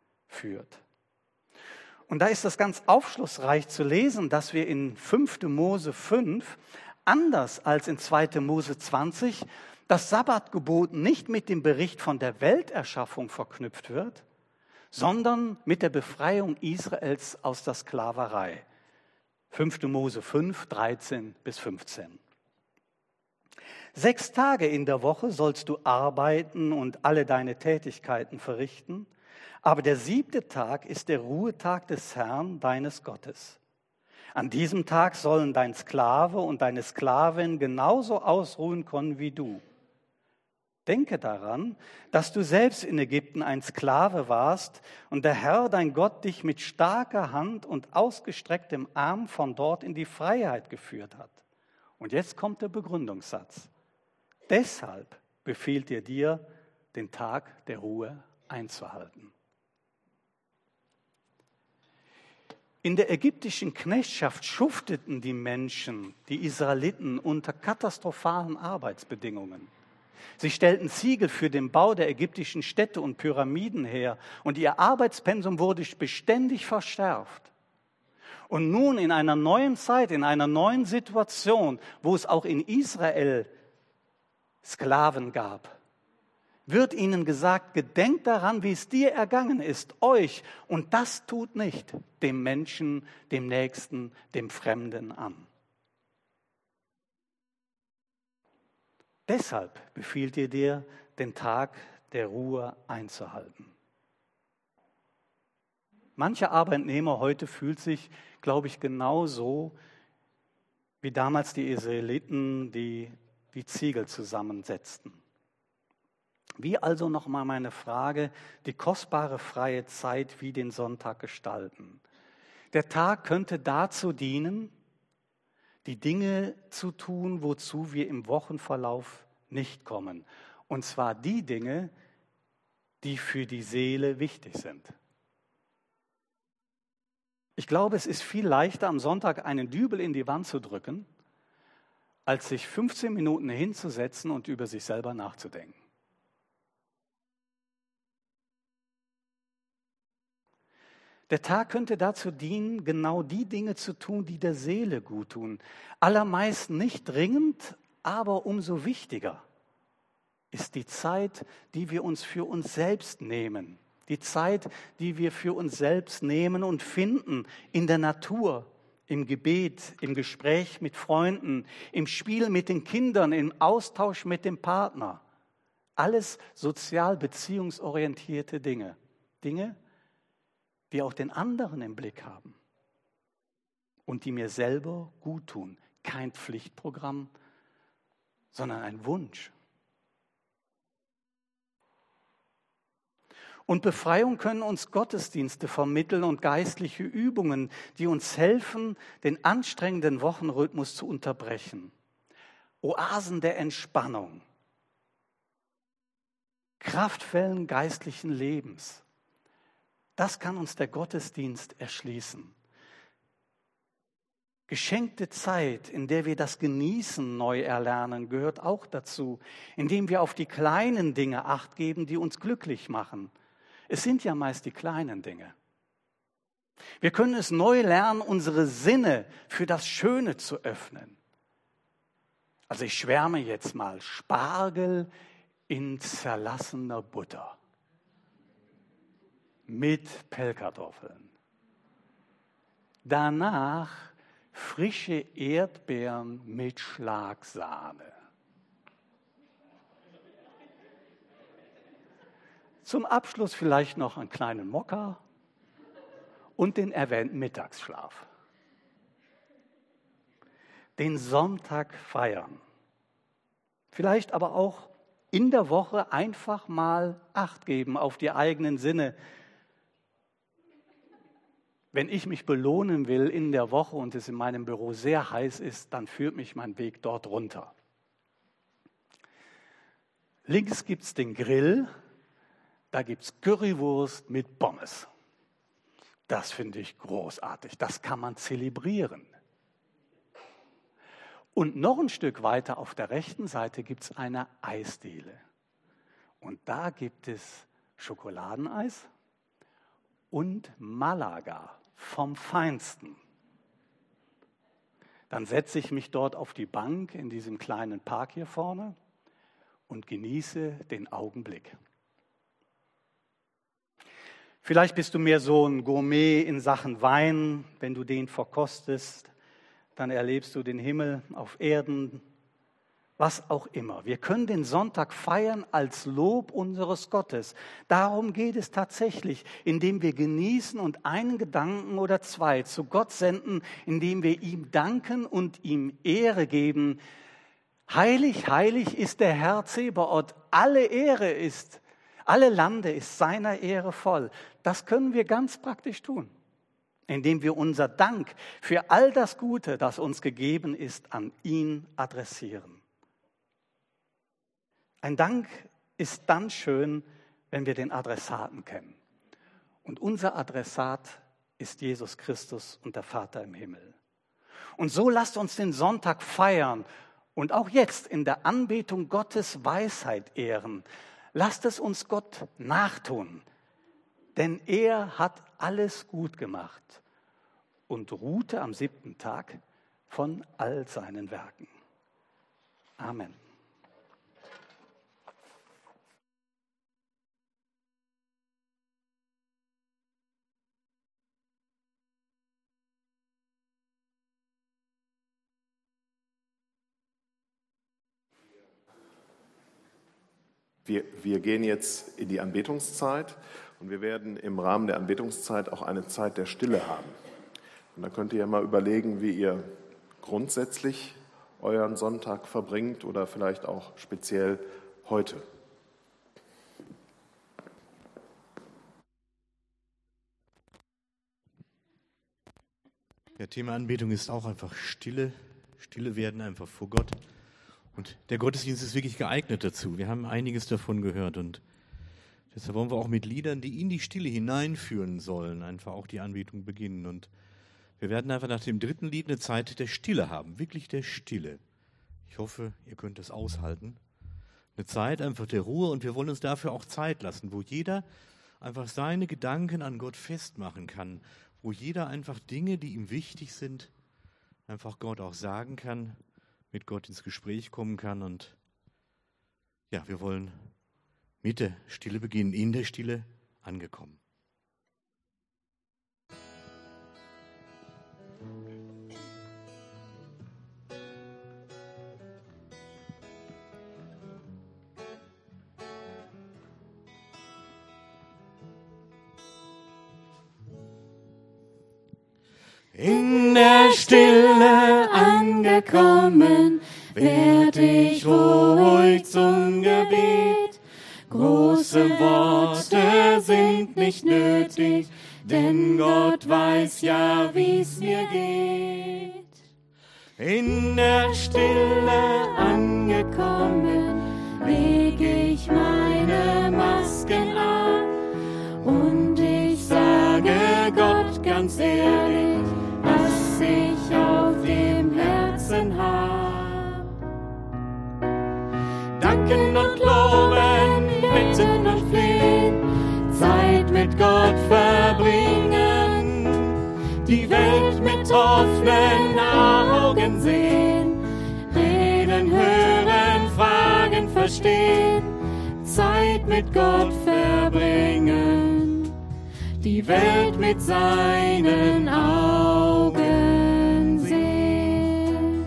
Und da ist das ganz aufschlussreich zu lesen, dass wir in fünfte Mose fünf, anders als in zweite Mose zwanzig, das Sabbatgebot nicht mit dem Bericht von der Welterschaffung verknüpft wird, sondern mit der Befreiung Israels aus der Sklaverei. fünfte Mose fünf, dreizehn bis fünfzehn. Sechs Tage in der Woche sollst du arbeiten und alle deine Tätigkeiten verrichten, aber der siebte Tag ist der Ruhetag des Herrn, deines Gottes. An diesem Tag sollen dein Sklave und deine Sklavin genauso ausruhen können wie du. Denke daran, dass du selbst in Ägypten ein Sklave warst und der Herr, dein Gott, dich mit starker Hand und ausgestrecktem Arm von dort in die Freiheit geführt hat. Und jetzt kommt der Begründungssatz. Deshalb befiehlt er dir, den Tag der Ruhe einzuhalten. In der ägyptischen Knechtschaft schufteten die Menschen, die Israeliten, unter katastrophalen Arbeitsbedingungen. Sie stellten Ziegel für den Bau der ägyptischen Städte und Pyramiden her und ihr Arbeitspensum wurde beständig verschärft. Und nun in einer neuen Zeit, in einer neuen Situation, wo es auch in Israel Sklaven gab, wird ihnen gesagt, gedenkt daran, wie es dir ergangen ist, euch, und das tut nicht dem Menschen, dem Nächsten, dem Fremden an. Deshalb befiehlt ihr dir, den Tag der Ruhe einzuhalten. Mancher Arbeitnehmer heute fühlt sich, glaube ich, genauso wie damals die Israeliten, die die Ziegel zusammensetzten. Wie also nochmal meine Frage, die kostbare freie Zeit wie den Sonntag gestalten? Der Tag könnte dazu dienen, die Dinge zu tun, wozu wir im Wochenverlauf nicht kommen. Und zwar die Dinge, die für die Seele wichtig sind. Ich glaube, es ist viel leichter, am Sonntag einen Dübel in die Wand zu drücken, als sich fünfzehn Minuten hinzusetzen und über sich selber nachzudenken. Der Tag könnte dazu dienen, genau die Dinge zu tun, die der Seele gut tun. Allermeist nicht dringend, aber umso wichtiger ist die Zeit, die wir uns für uns selbst nehmen. Die Zeit, die wir für uns selbst nehmen und finden in der Natur, im Gebet, im Gespräch mit Freunden, im Spiel mit den Kindern, im Austausch mit dem Partner. Alles sozial beziehungsorientierte Dinge. Dinge, die auch den anderen im Blick haben und die mir selber gut tun. Kein Pflichtprogramm, sondern ein Wunsch. Und Befreiung können uns Gottesdienste vermitteln und geistliche Übungen, die uns helfen, den anstrengenden Wochenrhythmus zu unterbrechen. Oasen der Entspannung, Kraftquellen geistlichen Lebens. Das kann uns der Gottesdienst erschließen. Geschenkte Zeit, in der wir das Genießen neu erlernen, gehört auch dazu, indem wir auf die kleinen Dinge Acht geben, die uns glücklich machen. Es sind ja meist die kleinen Dinge. Wir können es neu lernen, unsere Sinne für das Schöne zu öffnen. Also ich schwärme jetzt mal, Spargel in zerlassener Butter mit Pellkartoffeln. Danach frische Erdbeeren mit Schlagsahne. Zum Abschluss vielleicht noch einen kleinen Mokka und den erwähnten Mittagsschlaf. Den Sonntag feiern. Vielleicht aber auch in der Woche einfach mal Acht geben auf die eigenen Sinne. Wenn ich mich belohnen will in der Woche und es in meinem Büro sehr heiß ist, dann führt mich mein Weg dort runter. Links gibt es den Grill, da gibt es Currywurst mit Pommes. Das finde ich großartig, das kann man zelebrieren. Und noch ein Stück weiter auf der rechten Seite gibt es eine Eisdiele. Und da gibt es Schokoladeneis und Malaga vom Feinsten. Dann setze ich mich dort auf die Bank in diesem kleinen Park hier vorne und genieße den Augenblick. Vielleicht bist du mehr so ein Gourmet in Sachen Wein. Wenn du den verkostest, dann erlebst du den Himmel auf Erden, was auch immer. Wir können den Sonntag feiern als Lob unseres Gottes. Darum geht es tatsächlich, indem wir genießen und einen Gedanken oder zwei zu Gott senden, indem wir ihm danken und ihm Ehre geben. Heilig, heilig ist der Herr Zebaoth. Alle Ehre ist, alle Lande ist seiner Ehre voll. Das können wir ganz praktisch tun, indem wir unser Dank für all das Gute, das uns gegeben ist, an ihn adressieren. Ein Dank ist dann schön, wenn wir den Adressaten kennen. Und unser Adressat ist Jesus Christus und der Vater im Himmel. Und so lasst uns den Sonntag feiern und auch jetzt in der Anbetung Gottes Weisheit ehren. Lasst es uns Gott nachtun, denn er hat alles gut gemacht und ruhte am siebten Tag von all seinen Werken. Amen. Wir, wir gehen jetzt in die Anbetungszeit und wir werden im Rahmen der Anbetungszeit auch eine Zeit der Stille haben. Und da könnt ihr ja mal überlegen, wie ihr grundsätzlich euren Sonntag verbringt oder vielleicht auch speziell heute. Ja, Thema Anbetung ist auch einfach Stille, Stille werden einfach vor Gott. Und der Gottesdienst ist wirklich geeignet dazu. Wir haben einiges davon gehört und deshalb wollen wir auch mit Liedern, die in die Stille hineinführen sollen, einfach auch die Anbetung beginnen. Und wir werden einfach nach dem dritten Lied eine Zeit der Stille haben, wirklich der Stille. Ich hoffe, ihr könnt das aushalten. Eine Zeit einfach der Ruhe und wir wollen uns dafür auch Zeit lassen, wo jeder einfach seine Gedanken an Gott festmachen kann, wo jeder einfach Dinge, die ihm wichtig sind, einfach Gott auch sagen kann, mit Gott ins Gespräch kommen kann. Und ja, wir wollen mit der Stille beginnen, in der Stille angekommen. In der Stille angekommen, werd ich ruhig zum Gebet. Große Worte sind nicht nötig, denn Gott weiß ja, wie's mir geht. In der Stille angekommen, leg ich meine Masken ab und ich sage Gott ganz ehrlich, was ich auf dem Herzen hab. Danken und loben, bitten und flehen, Zeit mit Gott verbringen, die Welt mit offenen Augen sehen, reden, hören, fragen, verstehen, Zeit mit Gott verbringen, die Welt mit seinen Augen sehen.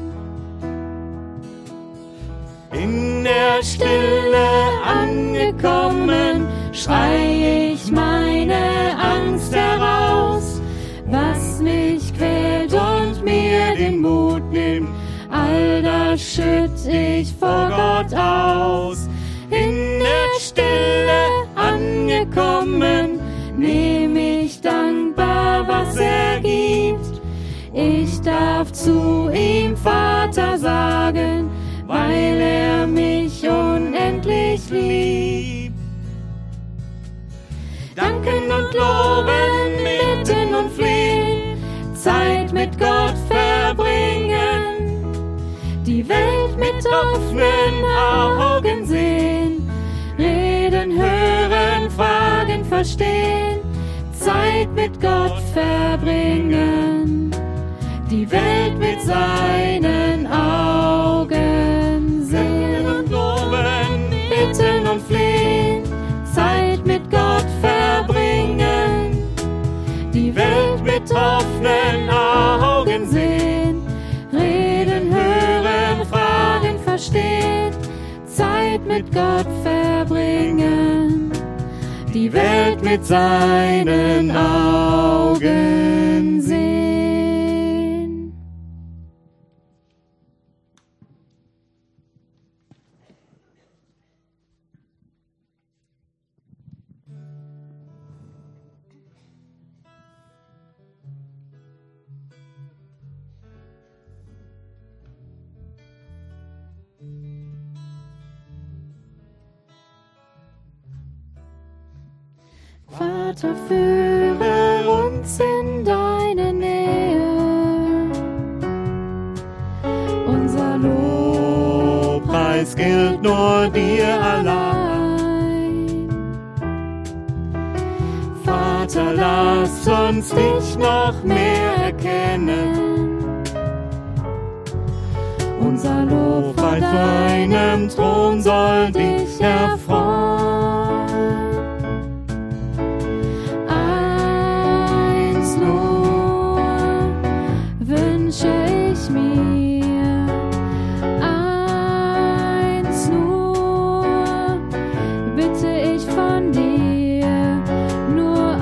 In der Stille angekommen, schrei ich meine Angst heraus, was mich quält und mir den Mut nimmt, all das schütt ich vor Gott aus. In der Stille angekommen, nehm ich dankbar, was er gibt. Ich darf zu ihm Vater sagen, weil er mich unendlich liebt. Danken und loben, bitten und flehen, Zeit mit Gott verbringen, die Welt mit offenen Augen sehen, reden, hören, fragen, verstehen, Zeit mit Gott verbringen, die Welt mit seinen Augen sehen. Und loben, bitten und flehen, Zeit mit Gott verbringen, Zeit mit Gott verbringen, die Welt mit seinen Augen sehen. Vater, führe uns in deine Nähe. Unser Lobpreis gilt nur dir allein. Vater, lass uns dich noch mehr erkennen. Unser Lob bei deinem Thron soll dich erfreuen. Ich mir eins nur, bitte ich von dir, nur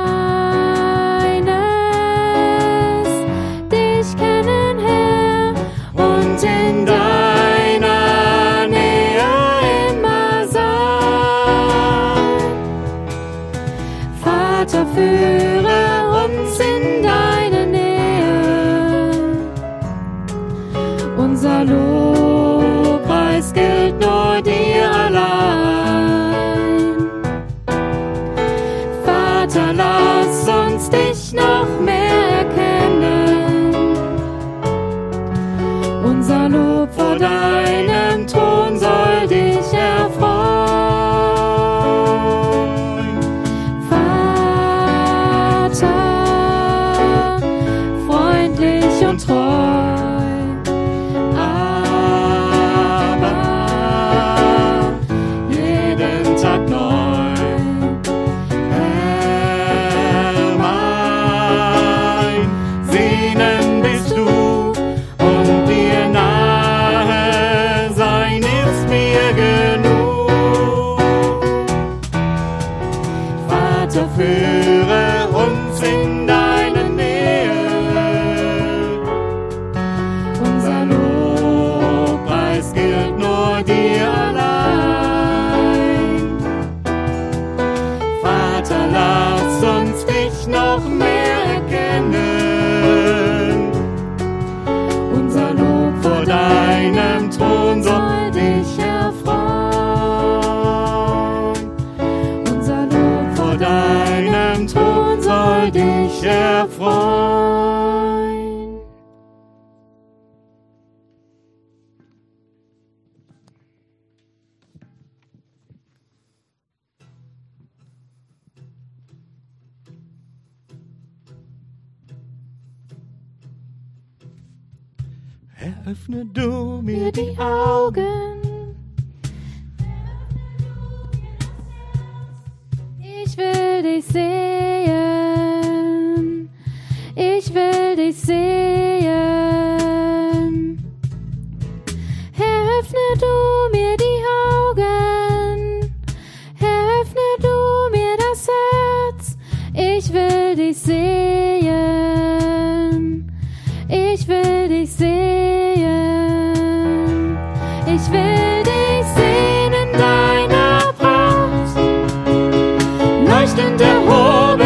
eines, dich kennen, Herr, und in deiner Nähe immer sein. Vater, führe uns in deine Nähe. Unser Lobpreis gilt nur dir allein. Vater, lass uns dich noch mehr erkennen. Unser Lob vor deinem Thron soll dich erfreuen. Vater, freundlich und treu. Führe uns in deine Nähe. Unser Lobpreis gilt nur dir allein. Vater, lass uns dich noch mehr erkennen. Unser Lob vor deinem Thron soll dich erfreuen. Deinem Thron soll dich erfreuen. Eröffne du Mir die Augen. Ich will dich sehen, ich will dich sehen. Herr, öffne du mir die Augen, Herr, öffne du mir das Herz. Ich will dich sehen, ich will dich sehen. Ich will dich sehen in deiner Pracht, leuchtend erhoben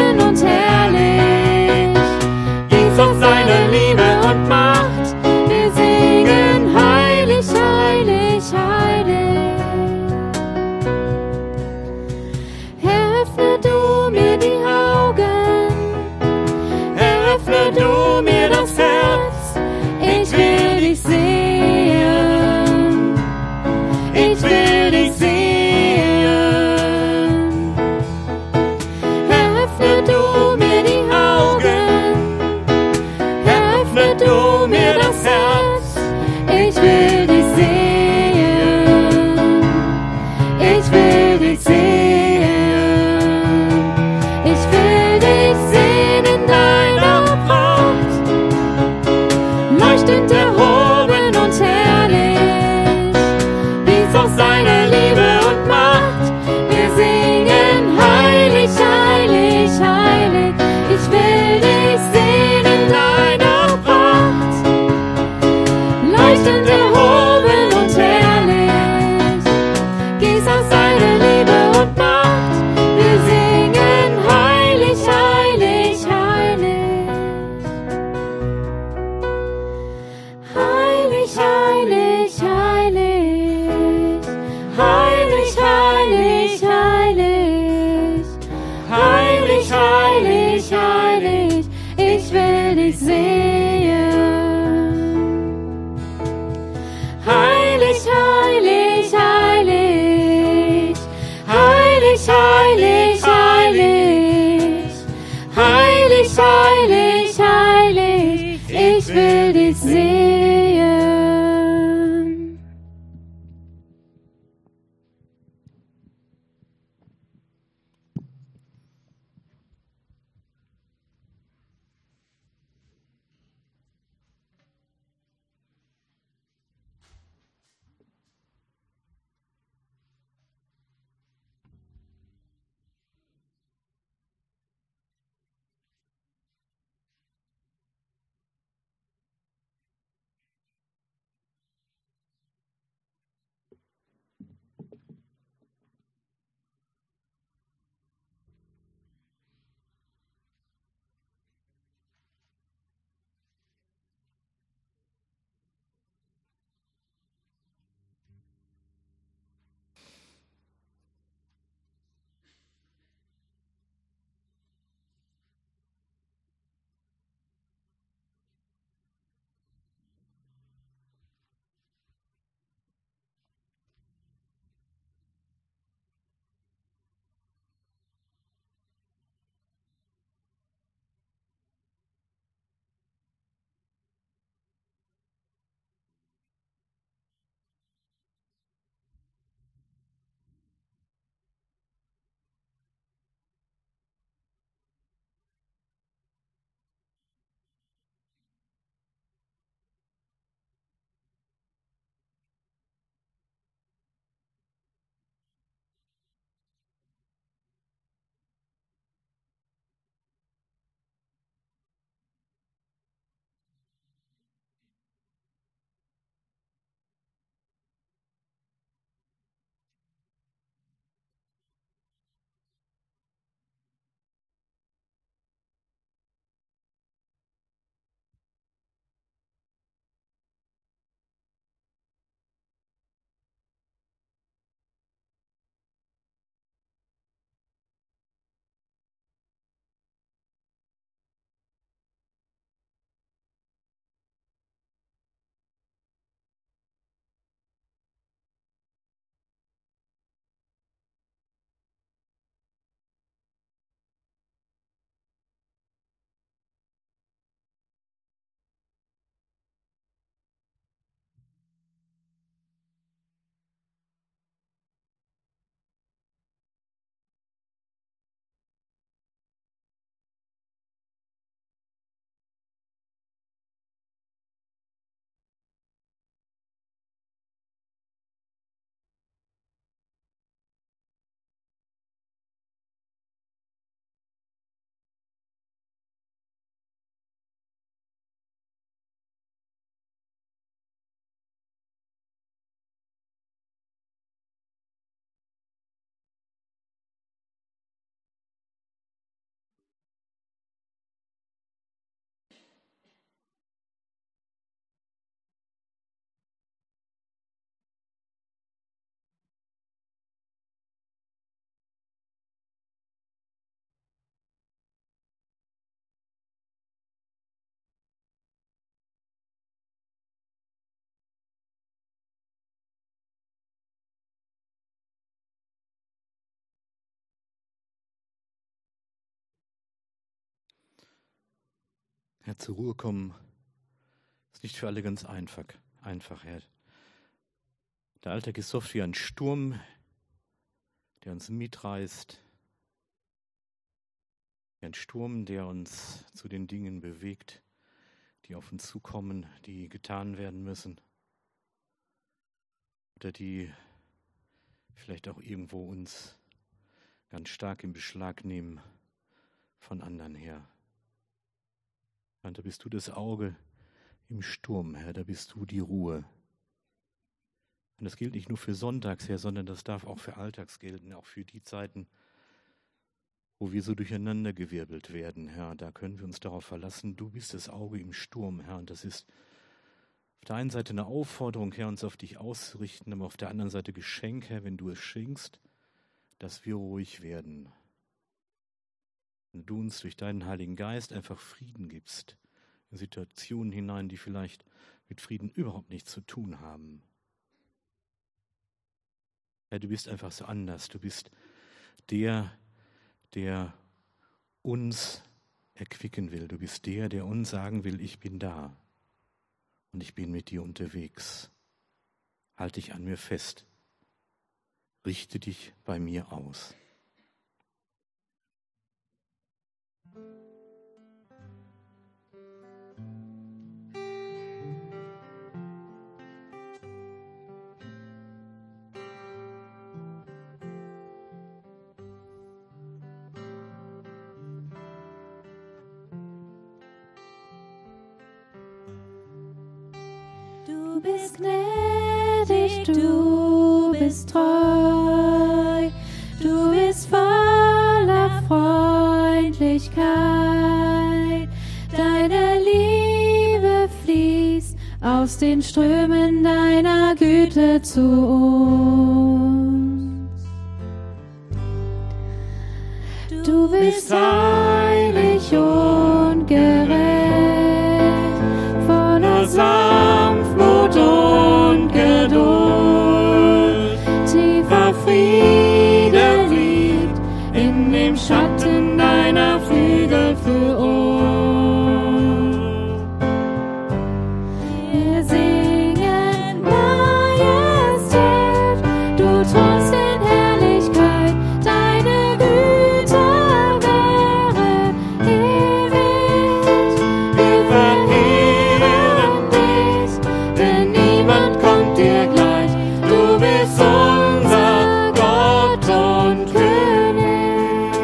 Herr, zur Ruhe kommen, ist nicht für alle ganz einfach, einfach, Herr. Der Alltag ist oft wie ein Sturm, der uns mitreißt. Wie ein Sturm, der uns zu den Dingen bewegt, die auf uns zukommen, die getan werden müssen. Oder die vielleicht auch irgendwo uns ganz stark in Beschlag nehmen von anderen her. Und da bist du das Auge im Sturm, Herr, da bist du die Ruhe. Und das gilt nicht nur für Sonntags, Herr, sondern das darf auch für Alltags gelten, auch für die Zeiten, wo wir so durcheinandergewirbelt werden, Herr. Da können wir uns darauf verlassen, du bist das Auge im Sturm, Herr. Und das ist auf der einen Seite eine Aufforderung, Herr, uns auf dich auszurichten, aber auf der anderen Seite Geschenk, Herr, wenn du es schenkst, dass wir ruhig werden. Und du uns durch deinen Heiligen Geist einfach Frieden gibst in Situationen hinein, die vielleicht mit Frieden überhaupt nichts zu tun haben. Herr, du bist einfach so anders. Du bist der, der uns erquicken will. Du bist der, der uns sagen will, ich bin da und ich bin mit dir unterwegs. Halt dich an mir fest. Richte dich bei mir aus. Du bist gnädig, du bist treu, du bist voller Freundlichkeit. Deine Liebe fließt aus den Strömen deiner Güte zu uns. Du bist heilig und gerecht, voller Sanftmut und Geduld. Tiefer Friede liegt in dem Schatten deiner Flügel für uns. Wir singen Majestät, du thronst in Herrlichkeit, deine Güte währe ewig. Wir verehren dich, denn niemand kommt dir gleich. Du bist unser Gott und König.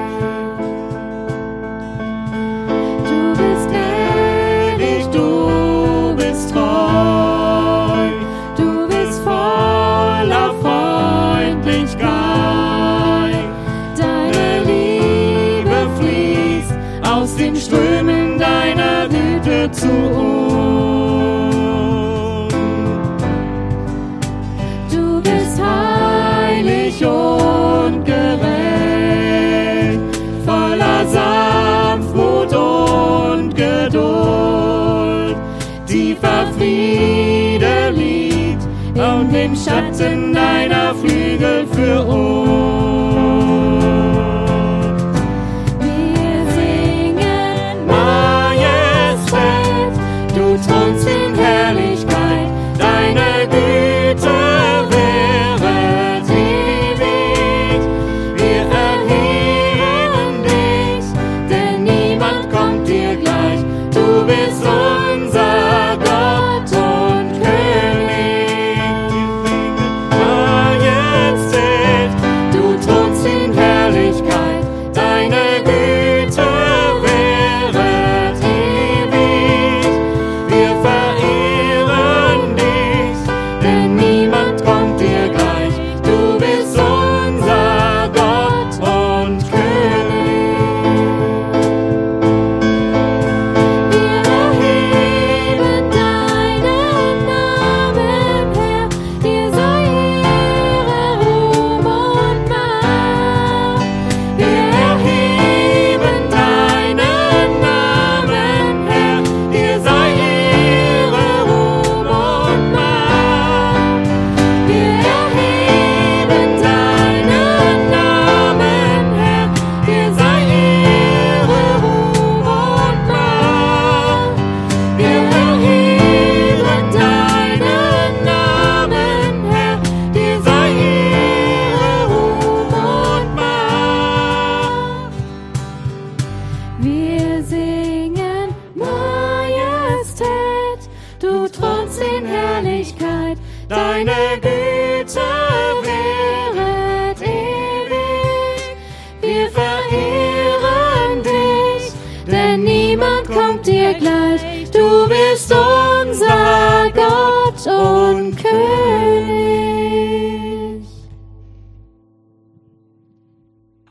Du bist gnädig, du bist treu, du bist voller Freundlichkeit. Deine Liebe fließt aus den Strömen deiner Güte zu uns. Du bist heilig und gerecht, voller Sanftmut und Geduld. Tiefer Friede liegt in dem Schatten deiner Flügel für uns. Wir singen Majestät, du thronst in Herrlichkeit, deine Güte währet ewig. Wir erheben dich, denn niemand kommt dir gleich. Du bist unser Gott und König. Majestät,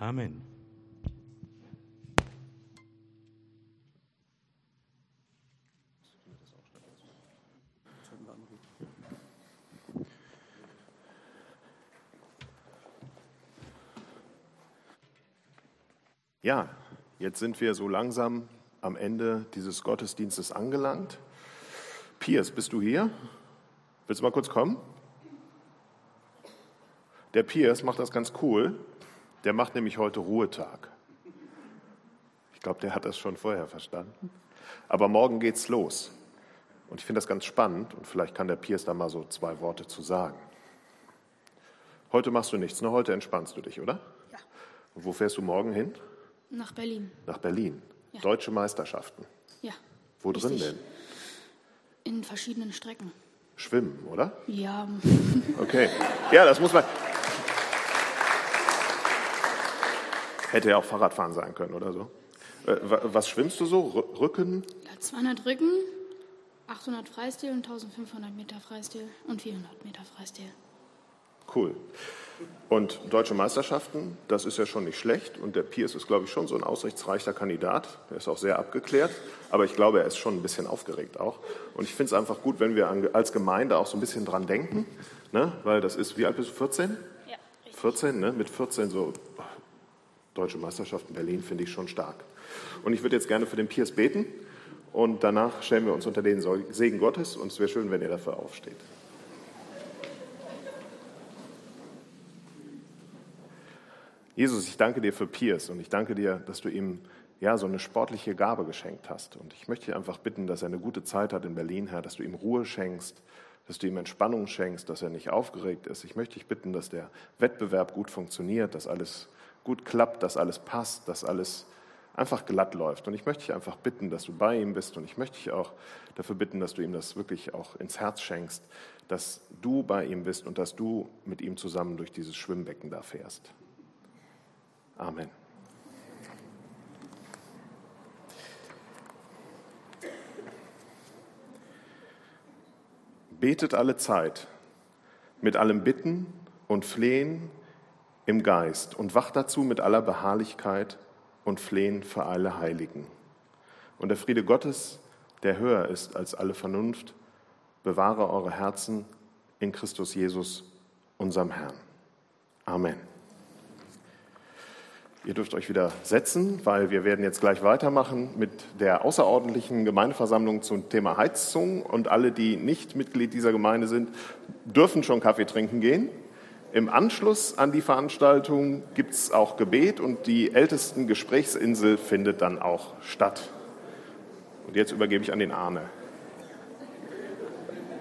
Amen. Ja, jetzt sind wir so langsam am Ende dieses Gottesdienstes angelangt. Piers, bist du hier? Willst du mal kurz kommen? Der Piers macht das ganz cool. Der macht nämlich heute Ruhetag. Ich glaube, der hat das schon vorher verstanden. Aber morgen geht's los. Und ich finde das ganz spannend und vielleicht kann der Piers da mal so zwei Worte zu sagen. Heute machst du nichts, ne? Heute entspannst du dich, oder? Ja. Und wo fährst du morgen hin? Nach Berlin. Nach Berlin. Ja. Deutsche Meisterschaften. Ja. Wo drin Richtig. denn? In verschiedenen Strecken. Schwimmen, oder? Ja. Okay. Ja, das muss man. Hätte ja auch Fahrradfahren sein können oder so. Äh, was schwimmst du so? R- Rücken? Ja, zweihundert Rücken, achthundert Freistil und eintausendfünfhundert Meter Freistil und vierhundert Meter Freistil. Cool. Und Deutsche Meisterschaften, das ist ja schon nicht schlecht. Und der Piers ist, glaube ich, schon so ein aussichtsreicher Kandidat. Der ist auch sehr abgeklärt. Aber ich glaube, er ist schon ein bisschen aufgeregt auch. Und ich finde es einfach gut, wenn wir als Gemeinde auch so ein bisschen dran denken. Ne? Weil das ist, wie alt bist du, vierzehn? Ja, richtig. vierzehn, ne? Mit vierzehn so Deutsche Meisterschaften Berlin finde ich schon stark. Und ich würde jetzt gerne für den Piers beten. Und danach stellen wir uns unter den Segen Gottes. Und es wäre schön, wenn ihr dafür aufsteht. Jesus, ich danke dir für Piers und ich danke dir, dass du ihm ja so eine sportliche Gabe geschenkt hast. Und ich möchte dich einfach bitten, dass er eine gute Zeit hat in Berlin, Herr, dass du ihm Ruhe schenkst, dass du ihm Entspannung schenkst, dass er nicht aufgeregt ist. Ich möchte dich bitten, dass der Wettbewerb gut funktioniert, dass alles gut klappt, dass alles passt, dass alles einfach glatt läuft. Und ich möchte dich einfach bitten, dass du bei ihm bist und ich möchte dich auch dafür bitten, dass du ihm das wirklich auch ins Herz schenkst, dass du bei ihm bist und dass du mit ihm zusammen durch dieses Schwimmbecken da fährst. Amen. Betet alle Zeit, mit allem Bitten und Flehen im Geist und wacht dazu mit aller Beharrlichkeit und Flehen für alle Heiligen. Und der Friede Gottes, der höher ist als alle Vernunft, bewahre eure Herzen in Christus Jesus, unserem Herrn. Amen. Ihr dürft euch wieder setzen, weil wir werden jetzt gleich weitermachen mit der außerordentlichen Gemeindeversammlung zum Thema Heizung. Und alle, die nicht Mitglied dieser Gemeinde sind, dürfen schon Kaffee trinken gehen. Im Anschluss an die Veranstaltung gibt es auch Gebet und die ältesten Gesprächsinsel findet dann auch statt. Und jetzt übergebe ich an den Arne.